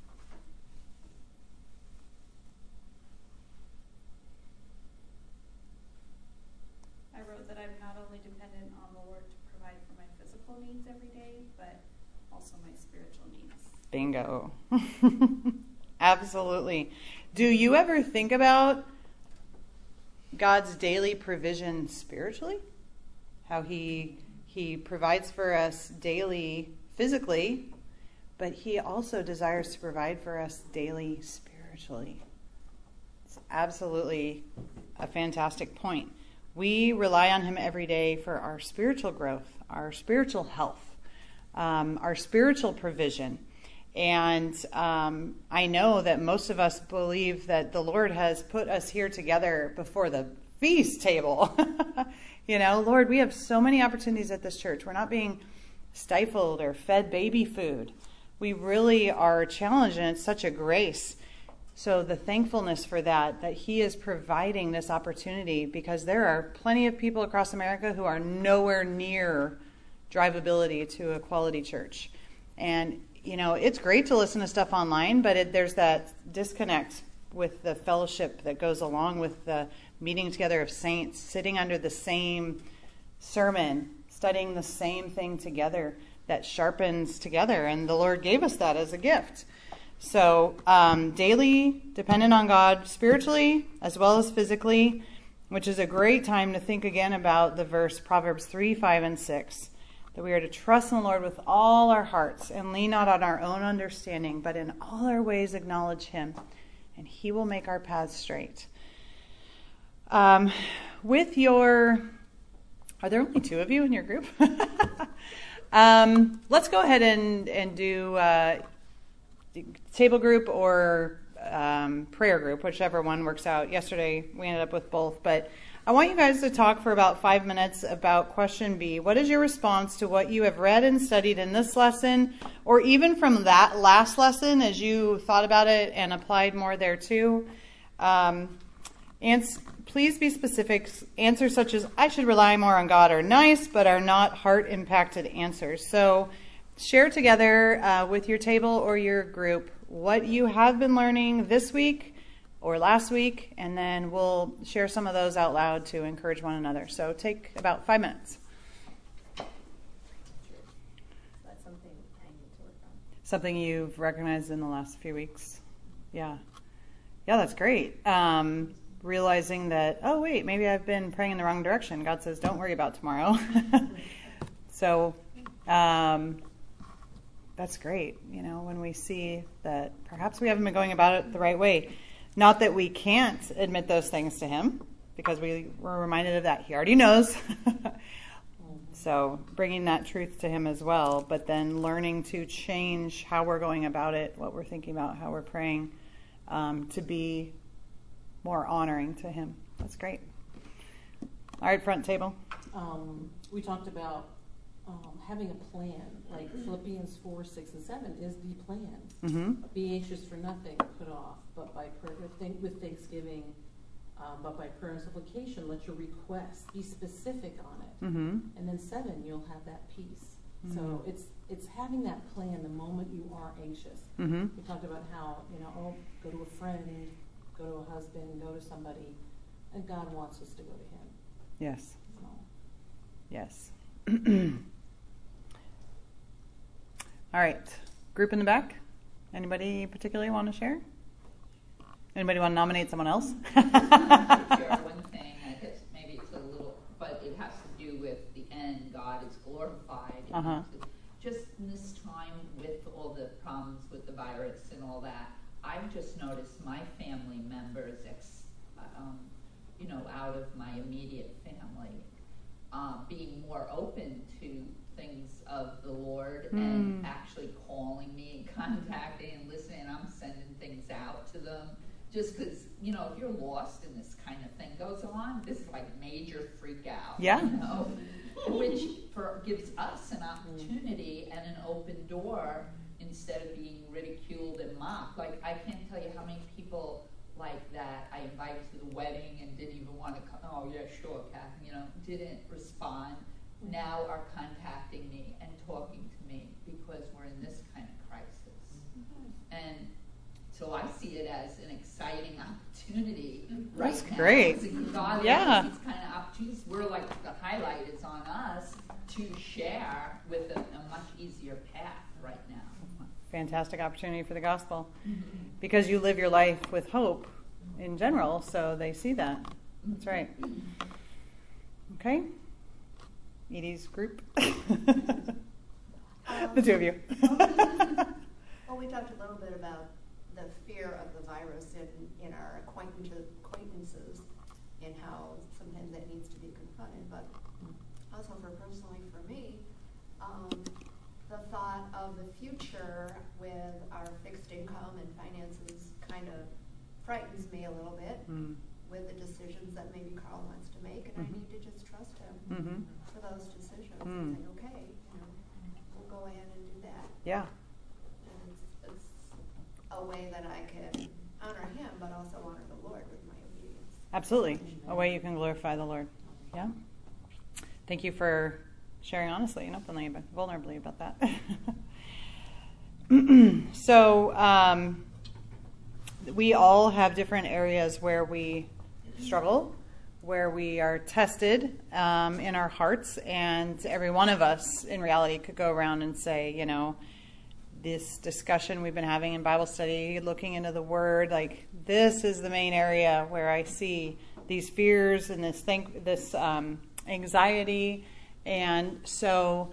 I wrote that I'm not only dependent on the Lord to provide for my physical needs every day, but also my spiritual needs. Bingo. Absolutely. Do you ever think about God's daily provision spiritually? How he he provides for us daily physically, but he also desires to provide for us daily spiritually. It's absolutely a fantastic point. We rely on him every day for our spiritual growth, our spiritual health, um, our spiritual provision. And um, I know that most of us believe that the Lord has put us here together before the feast table. You know, Lord, we have so many opportunities at this church. We're not being stifled or fed baby food. We really are challenged, and it's such a grace. So the thankfulness for that, that he is providing this opportunity, because there are plenty of people across America who are nowhere near drivability to a quality church. And, you know, it's great to listen to stuff online, but it, there's that disconnect with the fellowship that goes along with the meeting together of saints, sitting under the same sermon, studying the same thing together that sharpens together. And the Lord gave us that as a gift. So um, daily, dependent on God spiritually as well as physically, which is a great time to think again about the verse Proverbs three, five, and six, that we are to trust in the Lord with all our hearts and lean not on our own understanding, but in all our ways acknowledge him, and he will make our paths straight. Um, with your, are there only two of you in your group? um, let's go ahead and, and do uh, table group or um, prayer group, whichever one works out. Yesterday we ended up with both, but I want you guys to talk for about five minutes about question B. What is your response to what you have read and studied in this lesson, or even from that last lesson as you thought about it and applied more there too? Um, and please be specific. Answers such as, I should rely more on God, are nice, but are not heart-impacted answers. So share together uh, with your table or your group what you have been learning this week or last week, and then we'll share some of those out loud to encourage one another. So take about five minutes. That's something I need to work on. Something you've recognized in the last few weeks? Yeah. Yeah, that's great. Um, realizing that, oh, wait, maybe I've been praying in the wrong direction. God says, don't worry about tomorrow. So um, that's great, you know, when we see that perhaps we haven't been going about it the right way. Not that we can't admit those things to him, because we were reminded of that. He already knows. So bringing that truth to him as well, but then learning to change how we're going about it, what we're thinking about, how we're praying, um, to be more honoring to him. That's great. All right, front table. Um, we talked about um, having a plan, like Philippians four, six, and seven is the plan. Mm-hmm. Be anxious for nothing, put off, but by prayer, with, with thanksgiving, um, but by prayer and supplication, let your requests be specific on it. Mm-hmm. And then seven, you'll have that peace. Mm-hmm. So it's it's having that plan the moment you are anxious. Mm-hmm. We talked about how, you know, oh, go to a friend, go to a husband, go to somebody, and God wants us to go to him. Yes. So. Yes. All right. Group in the back. Anybody particularly want to share? Anybody want to nominate someone else? Share one thing. I guess maybe it's a little, but it has to do with the end. God is glorified. Uh-huh. Just in this time with all the problems with the virus and all that, I've just noticed my family members, ex, um, you know, out of my immediate family, uh, being more open to things of the Lord mm. and actually calling me and contacting and listening. I'm sending things out to them. Just because, you know, if you're lost and this kind of thing goes on, this is like major freak out. Yeah. You know? Which for, gives us an opportunity and an open door instead of being ridiculed and mocked. Like, I can't tell you how many people like that I invited to the wedding and didn't even want to come. Oh, yeah, sure, Kathy, you know, didn't respond. Now are contacting me and talking to me because we're in this kind of crisis. And so I see it as an exciting opportunity right That's now. great. God yeah. These kind of opportunities. We're like, the highlight is on us to share with a, a much easier path right now. Fantastic opportunity for the gospel. Mm-hmm. Because you live your life with hope in general, so they see that. That's right. Okay. Edie's group. um, the two of you. Well, we talked a little bit about the fear of the virus in, in our acquaintances and how sometimes that needs to be confronted. But also for personally for me, um, the thought of the future with our fixed income and finances kind of frightens me a little bit mm. with the decisions that maybe Carl wants to make, and mm-hmm. I need to just trust him mm-hmm. for those decisions mm. and say, okay, you know, we'll go ahead and do that. Yeah. And it's, it's a way that I can honor him, but also honor the Lord with my obedience. Absolutely. A way you can glorify the Lord. Yeah. Thank you for sharing honestly and openly, but vulnerably about that. So um, we all have different areas where we struggle, where we are tested um, in our hearts, and every one of us in reality could go around and say, you know, this discussion we've been having in Bible study, looking into the Word, like this is the main area where I see these fears and this think, this um, anxiety. And so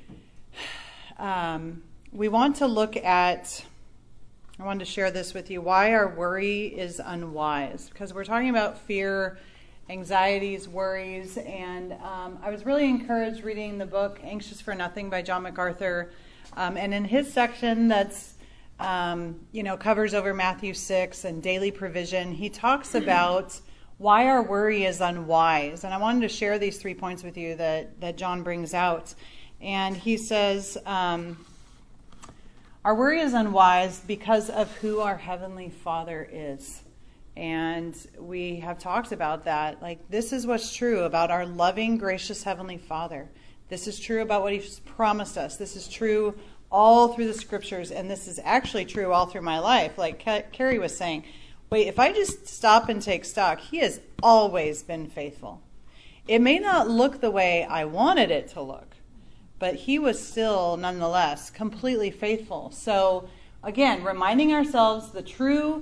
um, we want to look at, I wanted to share this with you, why our worry is unwise. Because we're talking about fear, anxieties, worries, and um, I was really encouraged reading the book Anxious for Nothing by John MacArthur. Um, and in his section that's, um, you know, covers over Matthew six and daily provision, he talks about why our worry is unwise. And I wanted to share these three points with you that, that John brings out. And he says, um, our worry is unwise because of who our Heavenly Father is. And we have talked about that. Like, this is what's true about our loving, gracious Heavenly Father. This is true about what He's promised us. This is true all through the Scriptures. And this is actually true all through my life. Like Carrie was saying, wait, if I just stop and take stock, He has always been faithful. It may not look the way I wanted it to look, but He was still, nonetheless, completely faithful. So, again, reminding ourselves the true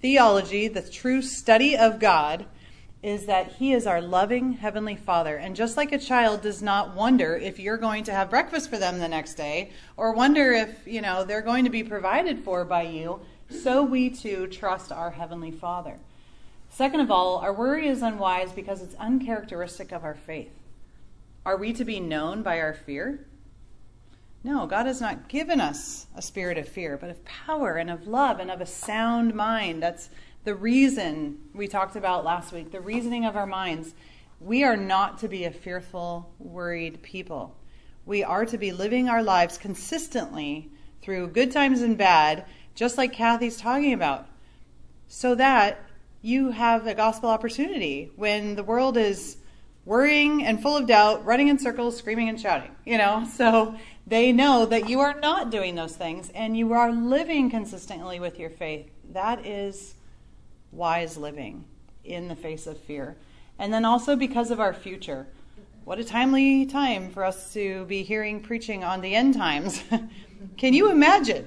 theology, the true study of God, is that he is our loving Heavenly Father. And just like a child does not wonder if you're going to have breakfast for them the next day, or wonder if, you know, they're going to be provided for by you, so we too trust our Heavenly Father. Second of all, our worry is unwise because it's uncharacteristic of our faith. Are we to be known by our fear? No, God has not given us a spirit of fear, but of power and of love and of a sound mind. That's the reason we talked about last week, the reasoning of our minds. We are not to be a fearful, worried people. We are to be living our lives consistently through good times and bad, just like Kathy's talking about, so that you have a gospel opportunity when the world is worrying and full of doubt, running in circles, screaming and shouting, you know, so they know that you are not doing those things and you are living consistently with your faith. That is wise living in the face of fear. And then also because of our future. What a timely time for us to be hearing preaching on the end times. Can you imagine?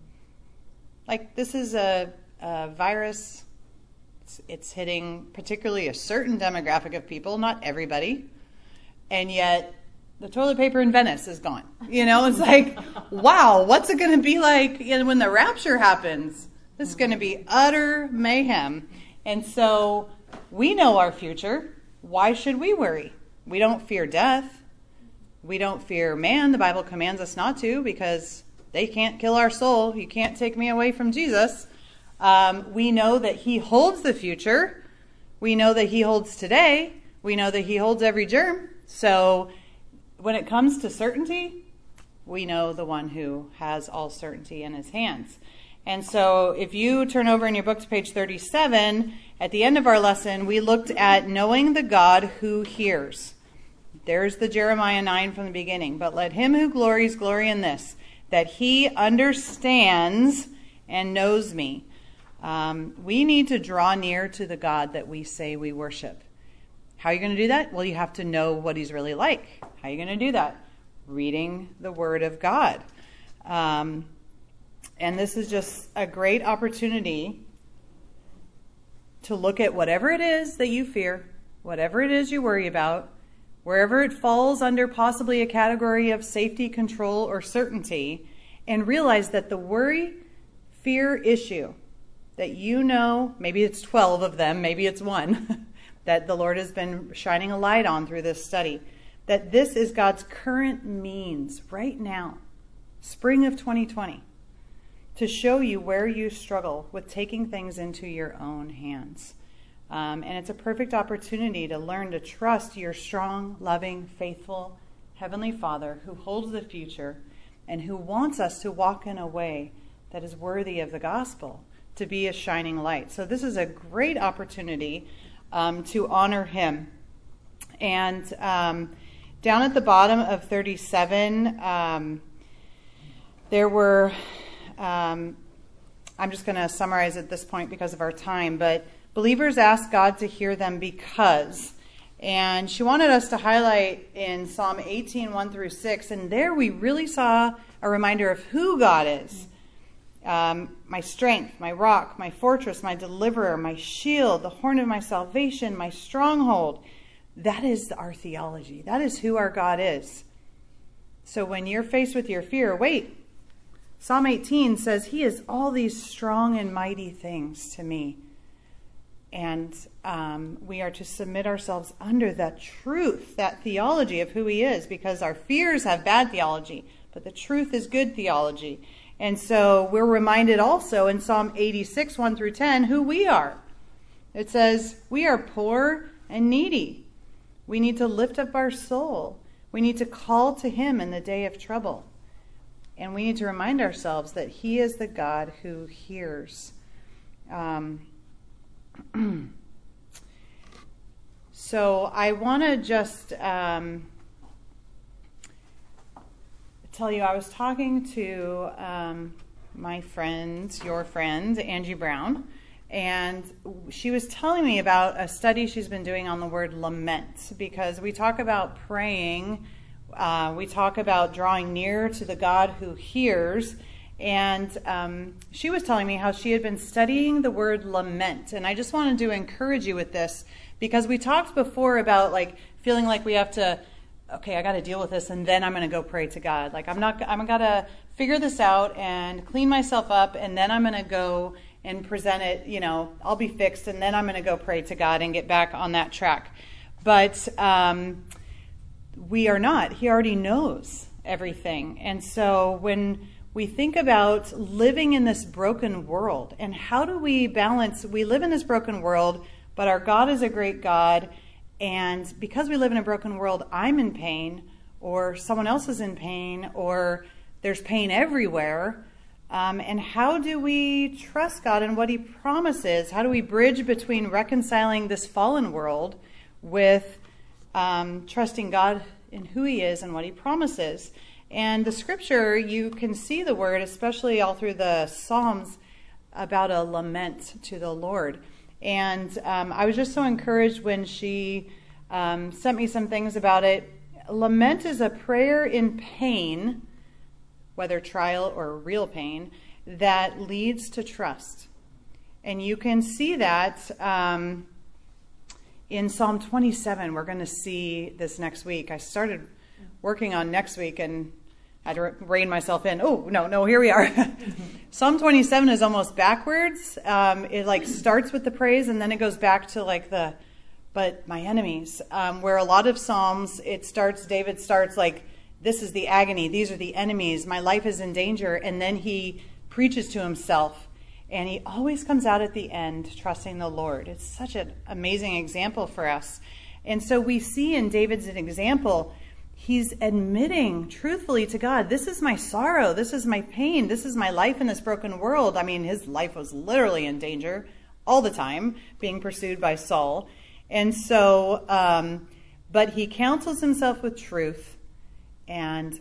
Like, this is a, a virus. It's, it's hitting particularly a certain demographic of people, not everybody. And yet the toilet paper in Venice is gone. You know, it's like, wow, what's it going to be like when the rapture happens? This is going to be utter mayhem. And so we know our future. Why should we worry? We don't fear death. We don't fear man. The Bible commands us not to, because they can't kill our soul. You can't take me away from Jesus. Um, we know that he holds the future. We know that he holds today. We know that he holds every germ. So when it comes to certainty, we know the one who has all certainty in his hands. And so if you turn over in your book to page thirty-seven, at the end of our lesson, we looked at knowing the God who hears. There's the Jeremiah nine from the beginning. But let him who glories glory in this, that he understands and knows me. Um, we need to draw near to the God that we say we worship. How are you going to do that? Well, you have to know what he's really like. How are you going to do that? Reading the Word of God. Um, and this is just a great opportunity to look at whatever it is that you fear, whatever it is you worry about, wherever it falls under possibly a category of safety, control, or certainty, and realize that the worry, fear issue that you know, maybe it's twelve of them, maybe it's one, that the Lord has been shining a light on through this study, that this is God's current means right now, spring of twenty twenty, to show you where you struggle with taking things into your own hands. Um, and it's a perfect opportunity to learn to trust your strong, loving, faithful Heavenly Father who holds the future and who wants us to walk in a way that is worthy of the gospel, to be a shining light. So this is a great opportunity um, to honor him. And um, down at the bottom of thirty-seven, um, there were, um, I'm just going to summarize at this point because of our time, but believers ask God to hear them because, and she wanted us to highlight in Psalm eighteen, one through six, and there we really saw a reminder of who God is. Um, my strength, my rock, my fortress, my deliverer, my shield, the horn of my salvation, my stronghold. That is our theology. That is who our God is. So when you're faced with your fear, wait. Psalm eighteen says, he is all these strong and mighty things to me. And um, we are to submit ourselves under that truth, that theology of who he is, because our fears have bad theology, but the truth is good theology. And so we're reminded also in Psalm eighty-six, one through ten, who we are. It says, we are poor and needy. We need to lift up our soul. We need to call to him in the day of trouble. And we need to remind ourselves that he is the God who hears. Um, so I want to just um, tell you, I was talking to um, my friend, your friend, Angie Brown, and she was telling me about a study she's been doing on the word lament, because we talk about praying, uh, we talk about drawing near to the God who hears, And um, she was telling me how she had been studying the word lament. And I just wanted to encourage you with this, because we talked before about like feeling like we have to, okay, I got to deal with this, and then I'm going to go pray to God. Like I'm not, I'm going to figure this out and clean myself up, and then I'm going to go and present it, you know, I'll be fixed, and then I'm going to go pray to God and get back on that track. But um, we are not. He already knows everything. And so when we think about living in this broken world, and how do we balance, we live in this broken world, but our God is a great God, and because we live in a broken world, I'm in pain, or someone else is in pain, or there's pain everywhere. Um, and how do we trust God and what he promises? How do we bridge between reconciling this fallen world with um, trusting God in who he is and what he promises? And the scripture, you can see the word, especially all through the Psalms, about a lament to the Lord. And um, I was just so encouraged when she um, sent me some things about it. Lament is a prayer in pain, whether trial or real pain, that leads to trust. And you can see that um, in Psalm twenty-seven. We're going to see this next week. I started working on next week and I had to rein myself in. Oh, no, no, here we are. Psalm twenty-seven is almost backwards. Um, it like starts with the praise and then it goes back to like the, but my enemies, um, where a lot of Psalms, it starts, David starts like, this is the agony, these are the enemies, my life is in danger, and then he preaches to himself, and he always comes out at the end trusting the Lord. It's such an amazing example for us. And so we see in David's example, he's admitting truthfully to God, this is my sorrow, this is my pain, this is my life in this broken world. I mean, his life was literally in danger all the time, being pursued by Saul. And so, um, but he counsels himself with truth, and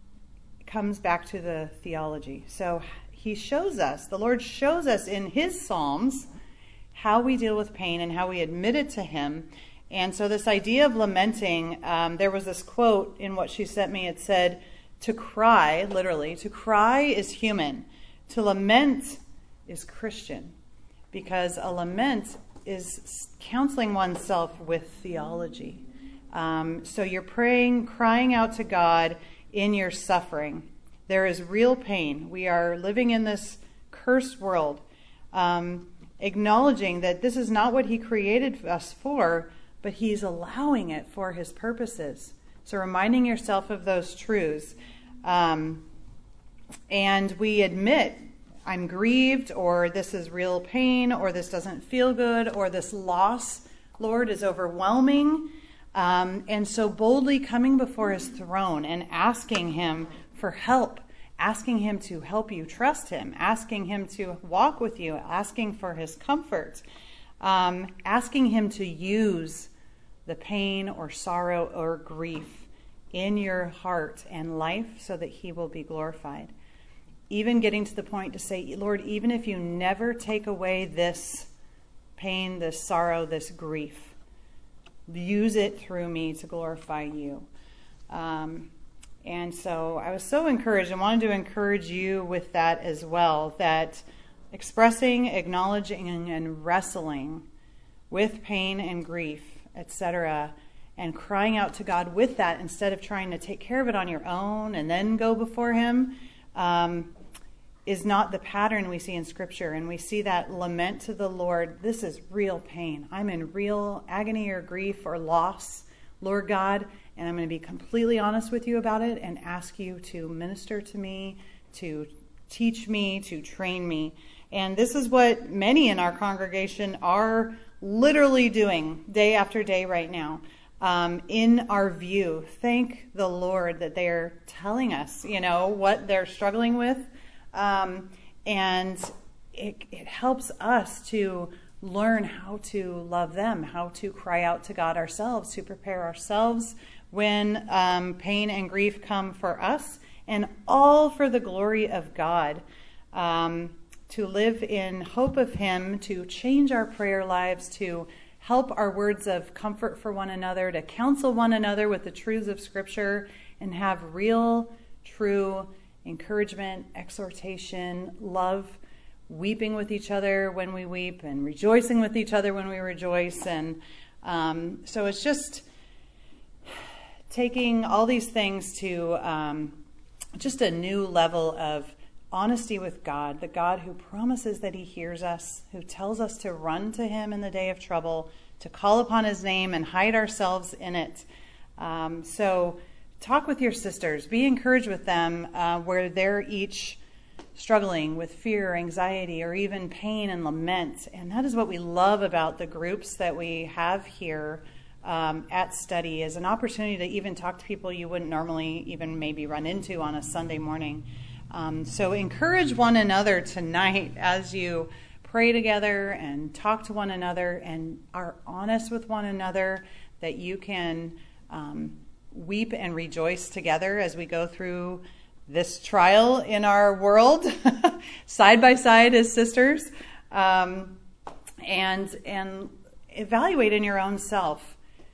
comes back to the theology. So he shows us, the Lord shows us in his Psalms how we deal with pain and how we admit it to him. And so this idea of lamenting, um, there was this quote in what she sent me. It said, to cry, literally, to cry is human. To lament is Christian. Because a lament is counseling oneself with theology. Um, so you're praying, crying out to God in your suffering. There is real pain. We are living in this cursed world, um, acknowledging that this is not what he created us for, but he's allowing it for his purposes. So reminding yourself of those truths. Um, and we admit, I'm grieved, or this is real pain, or this doesn't feel good, or this loss, Lord, is overwhelming. Um, and so boldly coming before his throne and asking him for help, asking him to help you trust him, asking him to walk with you, asking for his comfort, um, asking him to use the pain or sorrow or grief in your heart and life so that he will be glorified. Even getting to the point to say, Lord, even if you never take away this pain, this sorrow, this grief, use it through me to glorify you. Um, and so I was so encouraged and wanted to encourage you with that as well, that expressing, acknowledging, and wrestling with pain and grief, et cetera, and crying out to God with that instead of trying to take care of it on your own and then go before him, um, is not the pattern we see in Scripture. And we see that lament to the Lord. This is real pain. I'm in real agony or grief or loss, Lord God, and I'm going to be completely honest with you about it and ask you to minister to me, to teach me, to train me. And this is what many in our congregation are literally doing day after day right now. Um, in our view, thank the Lord that they're telling us, you know, what they're struggling with. Um, and it, it helps us to learn how to love them, how to cry out to God ourselves, to prepare ourselves when um, pain and grief come for us, and all for the glory of God, um, to live in hope of him, to change our prayer lives, to help our words of comfort for one another, to counsel one another with the truths of Scripture, and have real, true, encouragement, exhortation, love, weeping with each other when we weep, and rejoicing with each other when we rejoice. And um, so it's just taking all these things to um, just a new level of honesty with God, the God who promises that he hears us, who tells us to run to him in the day of trouble, to call upon his name and hide ourselves in it. Um, so talk with your sisters. Be encouraged with them uh, where they're each struggling with fear, anxiety, or even pain and lament. And that is what we love about the groups that we have here um, at Study, is an opportunity to even talk to people you wouldn't normally even maybe run into on a Sunday morning. Um, so encourage one another tonight as you pray together and talk to one another and are honest with one another, that you can um, weep and rejoice together as we go through this trial in our world, side by side as sisters, um, and and evaluate in your own self.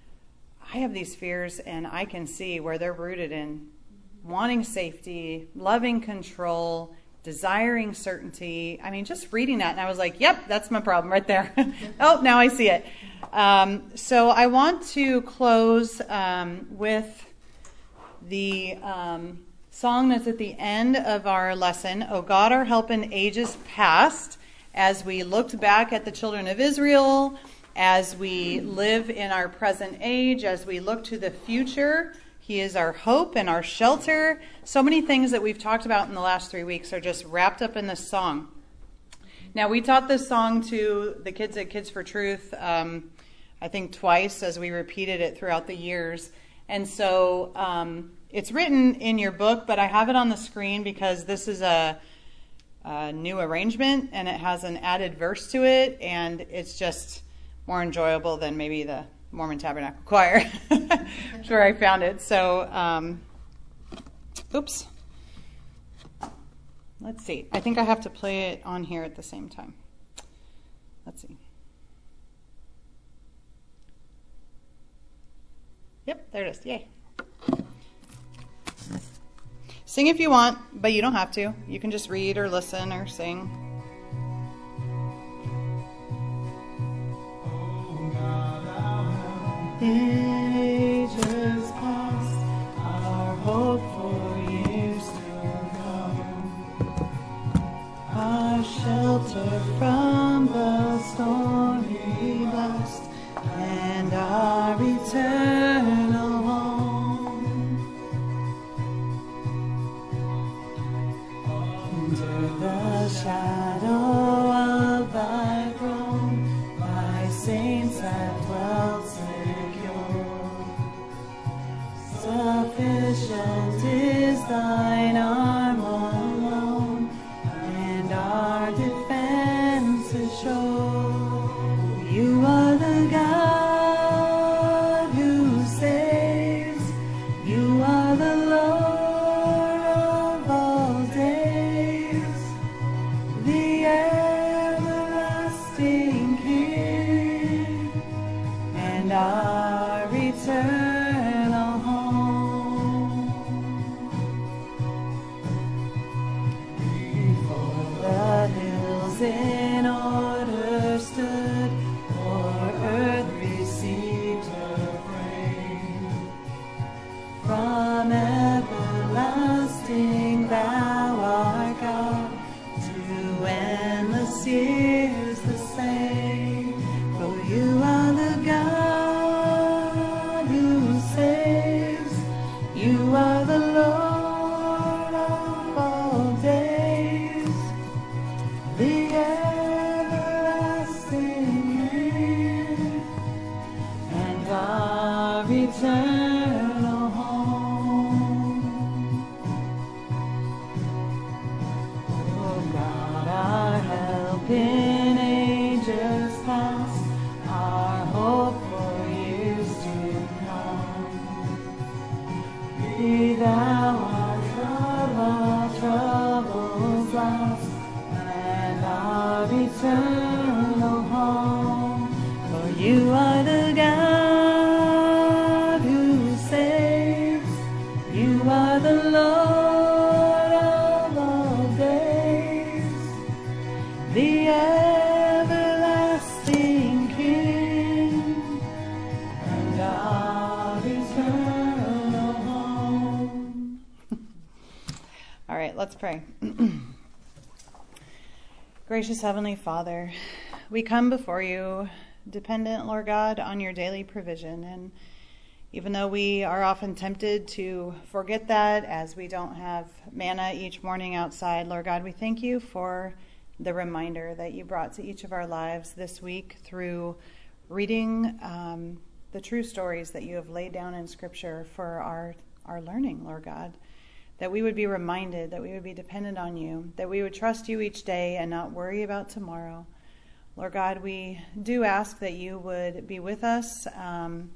I have these fears, and I can see where they're rooted in wanting safety, loving control, desiring certainty. I mean, just reading that, and I was like, yep, that's my problem right there. Oh, now I see it. Um, so I want to close um, with the um, song that's at the end of our lesson, O God, our help in ages past, as we looked back at the children of Israel, as we live in our present age, as we look to the future. He is our hope and our shelter. So many things that we've talked about in the last three weeks are just wrapped up in this song. Now, we taught this song to the kids at Kids for Truth, um, I think twice, as we repeated it throughout the years. And so um, it's written in your book, but I have it on the screen because this is a, a new arrangement, and it has an added verse to it, and it's just more enjoyable than maybe the Mormon Tabernacle Choir. That's where I found it. So, um, oops. Let's see. I think I have to play it on here at the same time. Let's see. Yep, there it is. Yay. Sing if you want, but you don't have to. You can just read or listen or sing. Ages past, our hope for years to come, our shelter from the stormy blast, and our eternal home. Under the shadow of thy throne, thy saints have dwelt. Sufficient is thine arm alone, and our defense is sure. You are the God who saves. You are the Lord of all days, the everlasting King, and our eternal. In order stood, for earth received her frame. From everlasting thou art God, to endless years the same. For you are the God who saves. You are the Lord of all days, the everlasting King, and our eternal home. Oh God, our help in ages past, our hope for years to come. Be thou our God, our troubles last, our eternal home. For you are the God who saves. You are the Lord of Let's pray. Gracious Heavenly Father, we come before you dependent, Lord God, on your daily provision. And even though we are often tempted to forget that as we don't have manna each morning outside, Lord God, we thank you for the reminder that you brought to each of our lives this week through reading um, the true stories that you have laid down in Scripture for our, our learning, Lord God. That we would be reminded, that we would be dependent on you, that we would trust you each day and not worry about tomorrow. Lord God, we do ask that you would be with us um,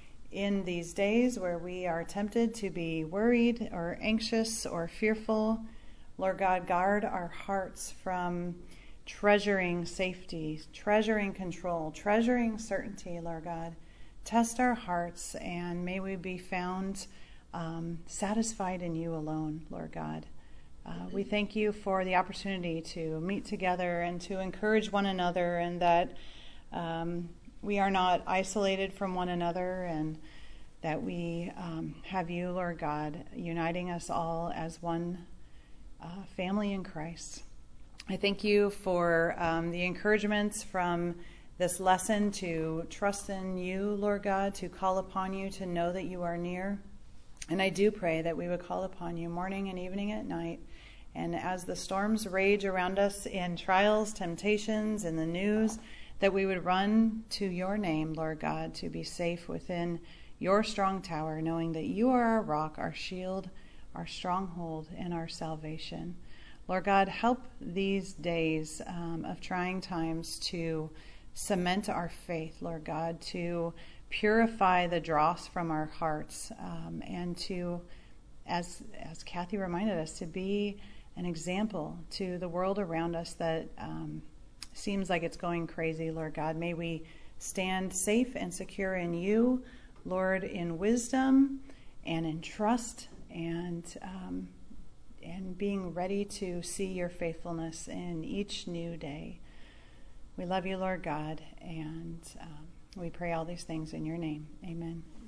in these days where we are tempted to be worried or anxious or fearful. Lord God, guard our hearts from treasuring safety, treasuring control, treasuring certainty, Lord God. Test our hearts, and may we be found Um, satisfied in you alone, Lord God. Uh, we thank you for the opportunity to meet together and to encourage one another, and that um, we are not isolated from one another, and that we um, have you, Lord God, uniting us all as one uh, family in Christ. I thank you for um, the encouragements from this lesson to trust in you, Lord God, to call upon you, to know that you are near. And I do pray that we would call upon you morning and evening at night. And as the storms rage around us in trials, temptations, in the news, that we would run to your name, Lord God, to be safe within your strong tower, knowing that you are our rock, our shield, our stronghold, and our salvation. Lord God, help these days um, of trying times to cement our faith, Lord God, to purify the dross from our hearts, um, and to, as as Kathy reminded us, to be an example to the world around us that um, seems like it's going crazy, Lord God. May we stand safe and secure in you, Lord, in wisdom and in trust, and um, and being ready to see your faithfulness in each new day. We love you, Lord God, and um, we pray all these things in your name. Amen.